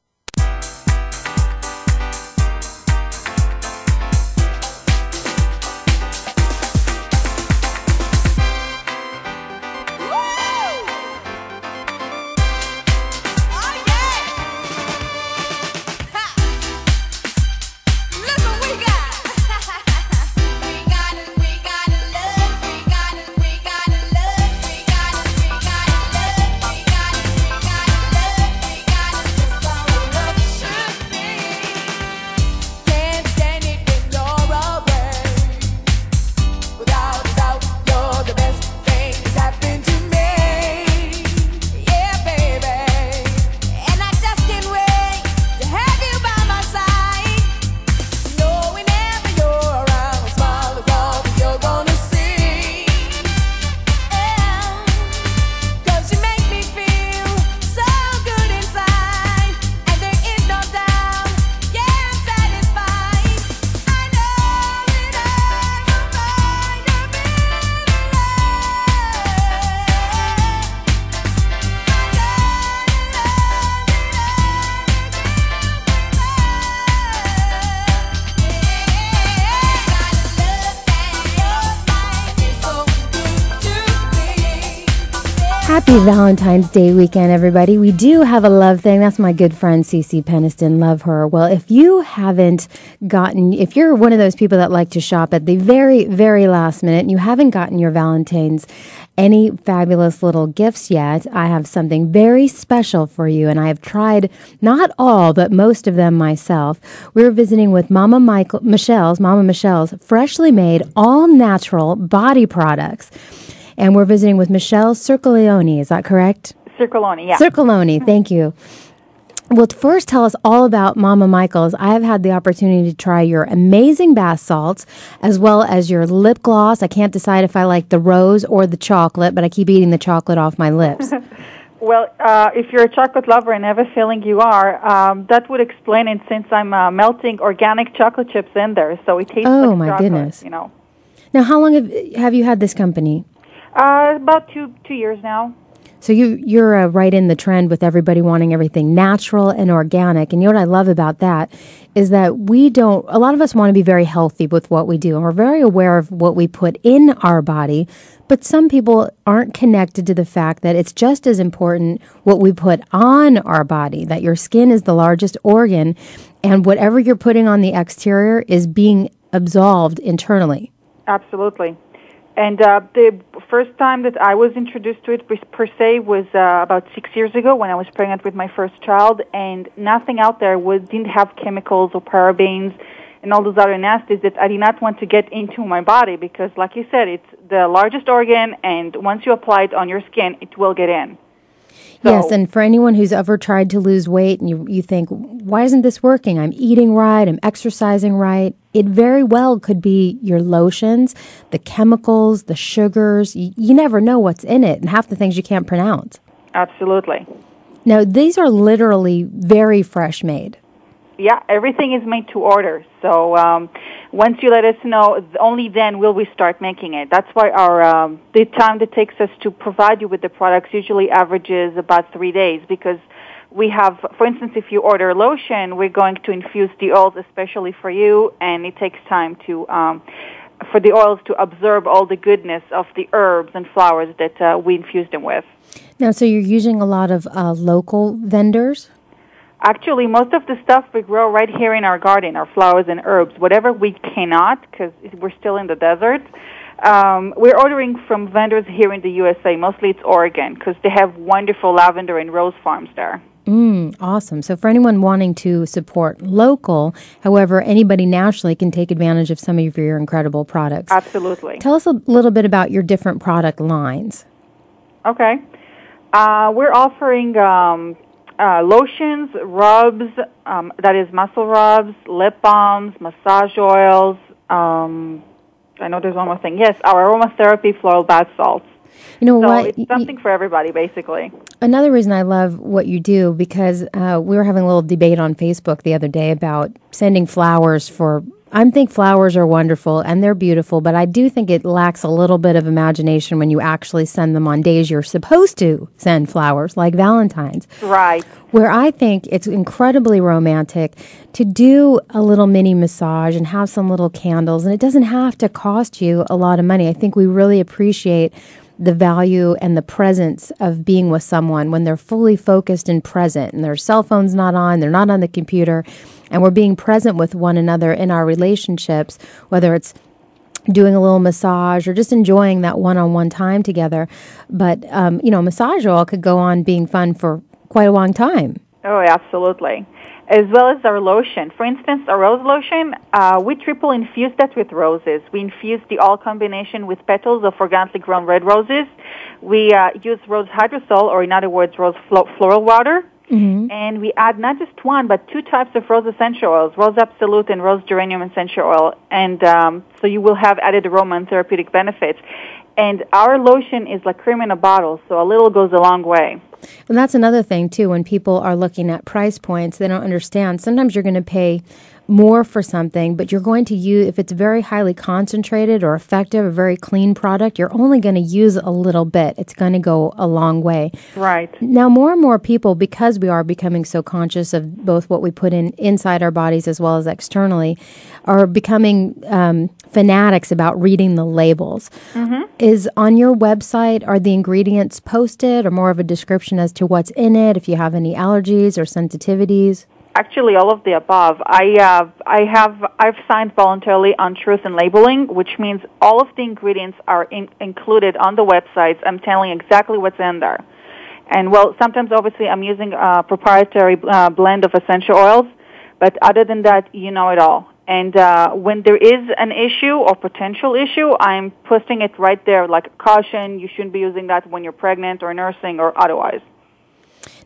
Happy Valentine's Day weekend, everybody. We do have a love thing. That's my good friend, CeCe Peniston. Love her. Well, if you're one of those people that like to shop at the very, very last minute and you haven't gotten your Valentine's any fabulous little gifts yet, I have something very special for you. And I have tried not all, but most of them myself. We're visiting with Mama Michelle's freshly made all natural body products. And we're visiting with Michelle Circolone. Is that correct?
Circolone, yeah.
Circolone, thank you. Well, first tell us all about Mama Michael's. I have had the opportunity to try your amazing bath salts as well as your lip gloss. I can't decide if I like the rose or the chocolate, but I keep eating the chocolate off my lips.
Well, if you're a chocolate lover and have a feeling you are, that would explain it since I'm melting organic chocolate chips in there, so it tastes like
my
chocolate,
goodness.
you know.
Now, how long have you had this company?
About two years now.
So you're right in the trend with everybody wanting everything natural and organic. And you know what I love about that is that a lot of us want to be very healthy with what we do. And we're very aware of what we put in our body. But some people aren't connected to the fact that it's just as important what we put on our body, that your skin is the largest organ. And whatever you're putting on the exterior is being absolved internally.
Absolutely. And the first time that I was introduced to it per se was about 6 years ago when I was pregnant with my first child, and nothing out there didn't have chemicals or parabens and all those other nasties that I did not want to get into my body because, like you said, it's the largest organ, and once you apply it on your skin, it will get in. So,
yes, and for anyone who's ever tried to lose weight and you think, why isn't this working? I'm eating right, I'm exercising right. It very well could be your lotions, the chemicals, the sugars. You never know what's in it, and half the things you can't pronounce.
Absolutely.
Now, these are literally very fresh made.
Yeah, everything is made to order. So once you let us know, only then will we start making it. That's why the time that takes us to provide you with the products usually averages about 3 days because we have, for instance, if you order lotion, we're going to infuse the oils especially for you, and it takes time for the oils to absorb all the goodness of the herbs and flowers that we infuse them with.
Now, so you're using a lot of local vendors?
Actually, most of the stuff we grow right here in our garden, our flowers and herbs. Whatever we cannot, because we're still in the desert, we're ordering from vendors here in the USA. Mostly it's Oregon, because they have wonderful lavender and rose farms there.
Awesome. So for anyone wanting to support local, however, anybody nationally can take advantage of some of your incredible products.
Absolutely.
Tell us a little bit about your different product lines.
Okay. We're offering lotions, rubs, that is muscle rubs, lip balms, massage oils. I know there's one more thing. Yes, our aromatherapy floral bath salts.
You know
so
what?
It's something for everybody, basically.
Another reason I love what you do, because we were having a little debate on Facebook the other day about sending flowers for... I think flowers are wonderful and they're beautiful, but I do think it lacks a little bit of imagination when you actually send them on days you're supposed to send flowers, like Valentine's.
Right.
Where I think it's incredibly romantic to do a little mini massage and have some little candles, and it doesn't have to cost you a lot of money. I think we really appreciate the value and the presence of being with someone when they're fully focused and present and their cell phone's not on, they're not on the computer, and we're being present with one another in our relationships, whether it's doing a little massage or just enjoying that one-on-one time together. But, massage oil could go on being fun for quite a long time.
Oh, absolutely. As well as our lotion. For instance, our rose lotion, we triple infuse that with roses. We infuse the all combination with petals of organically grown red roses. We use rose hydrosol, or in other words, rose floral water. Mm-hmm. And we add not just one, but 2 types of rose essential oils, rose absolute and rose geranium essential oil. And so you will have added aroma and therapeutic benefits. And our lotion is like cream in a bottle, so a little goes a long way.
And that's another thing, too. When people are looking at price points, they don't understand. Sometimes you're going to pay more for something, but you're going to use, if it's very highly concentrated or effective, a very clean product, you're only going to use a little bit. It's going to go a long way.
Right.
Now, more and more people, because we are becoming so conscious of both what we put inside our bodies as well as externally, are becoming fanatics about reading the labels. Mm-hmm. Is on your website, are the ingredients posted or more of a description as to what's in it, if you have any allergies or sensitivities?
Actually, all of the above. I've signed voluntarily on truth in labeling, which means all of the ingredients are included on the websites. I'm telling exactly what's in there. And, well, sometimes, obviously, I'm using a proprietary blend of essential oils, but other than that, you know it all. And when there is an issue or potential issue, I'm posting it right there, like caution, you shouldn't be using that when you're pregnant or nursing or otherwise.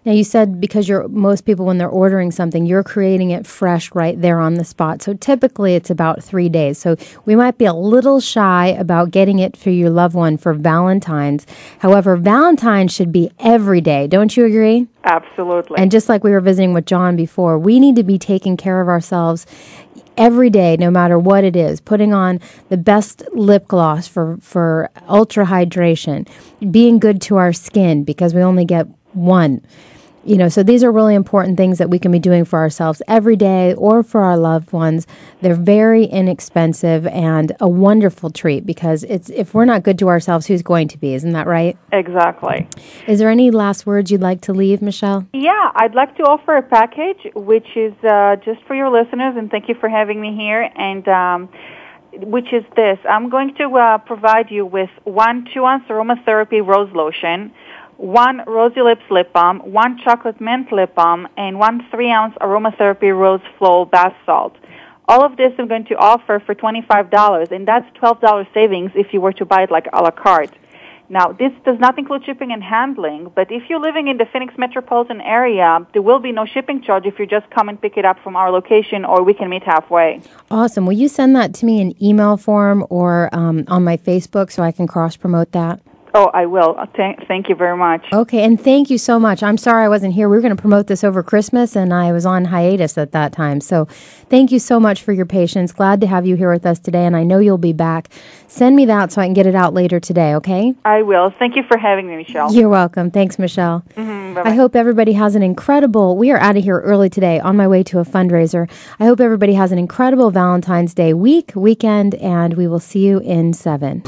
Now, you said because most people, when they're ordering something, you're creating it fresh right there on the spot. So typically it's about 3 days. So we might be a little shy about getting it for your loved one for Valentine's. However, Valentine's should be every day. Don't you agree?
Absolutely.
And just like we were visiting with John before, we need to be taking care of ourselves every day, no matter what it is. Putting on the best lip gloss for ultra hydration, being good to our skin because we only get one. So these are really important things that we can be doing for ourselves every day or for our loved ones. They're very inexpensive and a wonderful treat because if we're not good to ourselves, who's going to be? Isn't that right?
Exactly.
Is there any last words you'd like to leave, Michelle?
Yeah, I'd like to offer a package which is just for your listeners, and thank you for having me here, and which is this. I'm going to provide you with 1 2-ounce aromatherapy rose lotion, 1 Rosy Lips lip balm, 1 chocolate mint lip balm, and 1 3-ounce aromatherapy rose flow bath salt. All of this I'm going to offer for $25, and that's $12 savings if you were to buy it like a la carte. Now, this does not include shipping and handling, but if you're living in the Phoenix metropolitan area, there will be no shipping charge if you just come and pick it up from our location, or we can meet halfway.
Awesome. Will you send that to me in email form or on my Facebook so I can cross-promote that?
Oh, I will. Thank you very much.
Okay, and thank you so much. I'm sorry I wasn't here. We were going to promote this over Christmas, and I was on hiatus at that time. So thank you so much for your patience. Glad to have you here with us today, and I know you'll be back. Send me that so I can get it out later today, okay?
I will. Thank you for having me, Michelle.
You're welcome. Thanks, Michelle.
Bye-bye.
I hope everybody has an incredible... We are out of here early today on my way to a fundraiser. I hope everybody has an incredible Valentine's Day weekend, and we will see you in 7.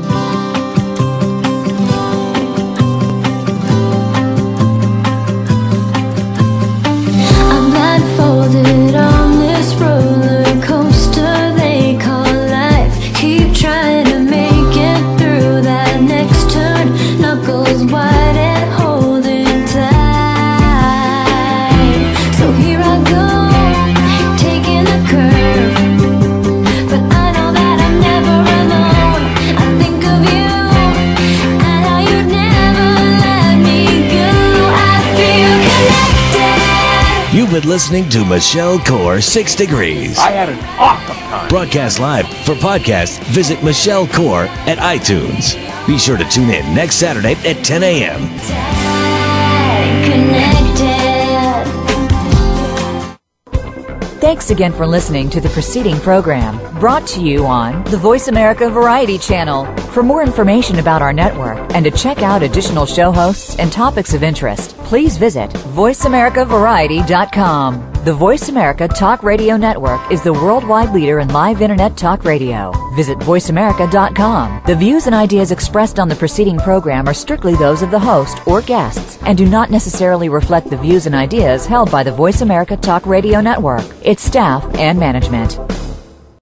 Folded on this roller coaster they call life. Keep trying to make it through that next turn. Knuckles wide and holding tight. So here I go, taking the curve. But I know that I'm never alone. I think of you and how you'd never let me go. I feel connected.
You've been listening to Michelle Core 6 Degrees.
I had an awesome time.
Broadcast live. For podcasts, visit Michelle Core at iTunes. Be sure to tune in next Saturday at 10 a.m.
Thanks again for listening to the preceding program, brought to you on the Voice America Variety Channel. For more information about our network and to check out additional show hosts and topics of interest, please visit voiceamericavariety.com. The Voice America Talk Radio Network is the worldwide leader in live Internet talk radio. Visit voiceamerica.com. The views and ideas expressed on the preceding program are strictly those of the host or guests and do not necessarily reflect the views and ideas held by the Voice America Talk Radio Network, its staff, and management.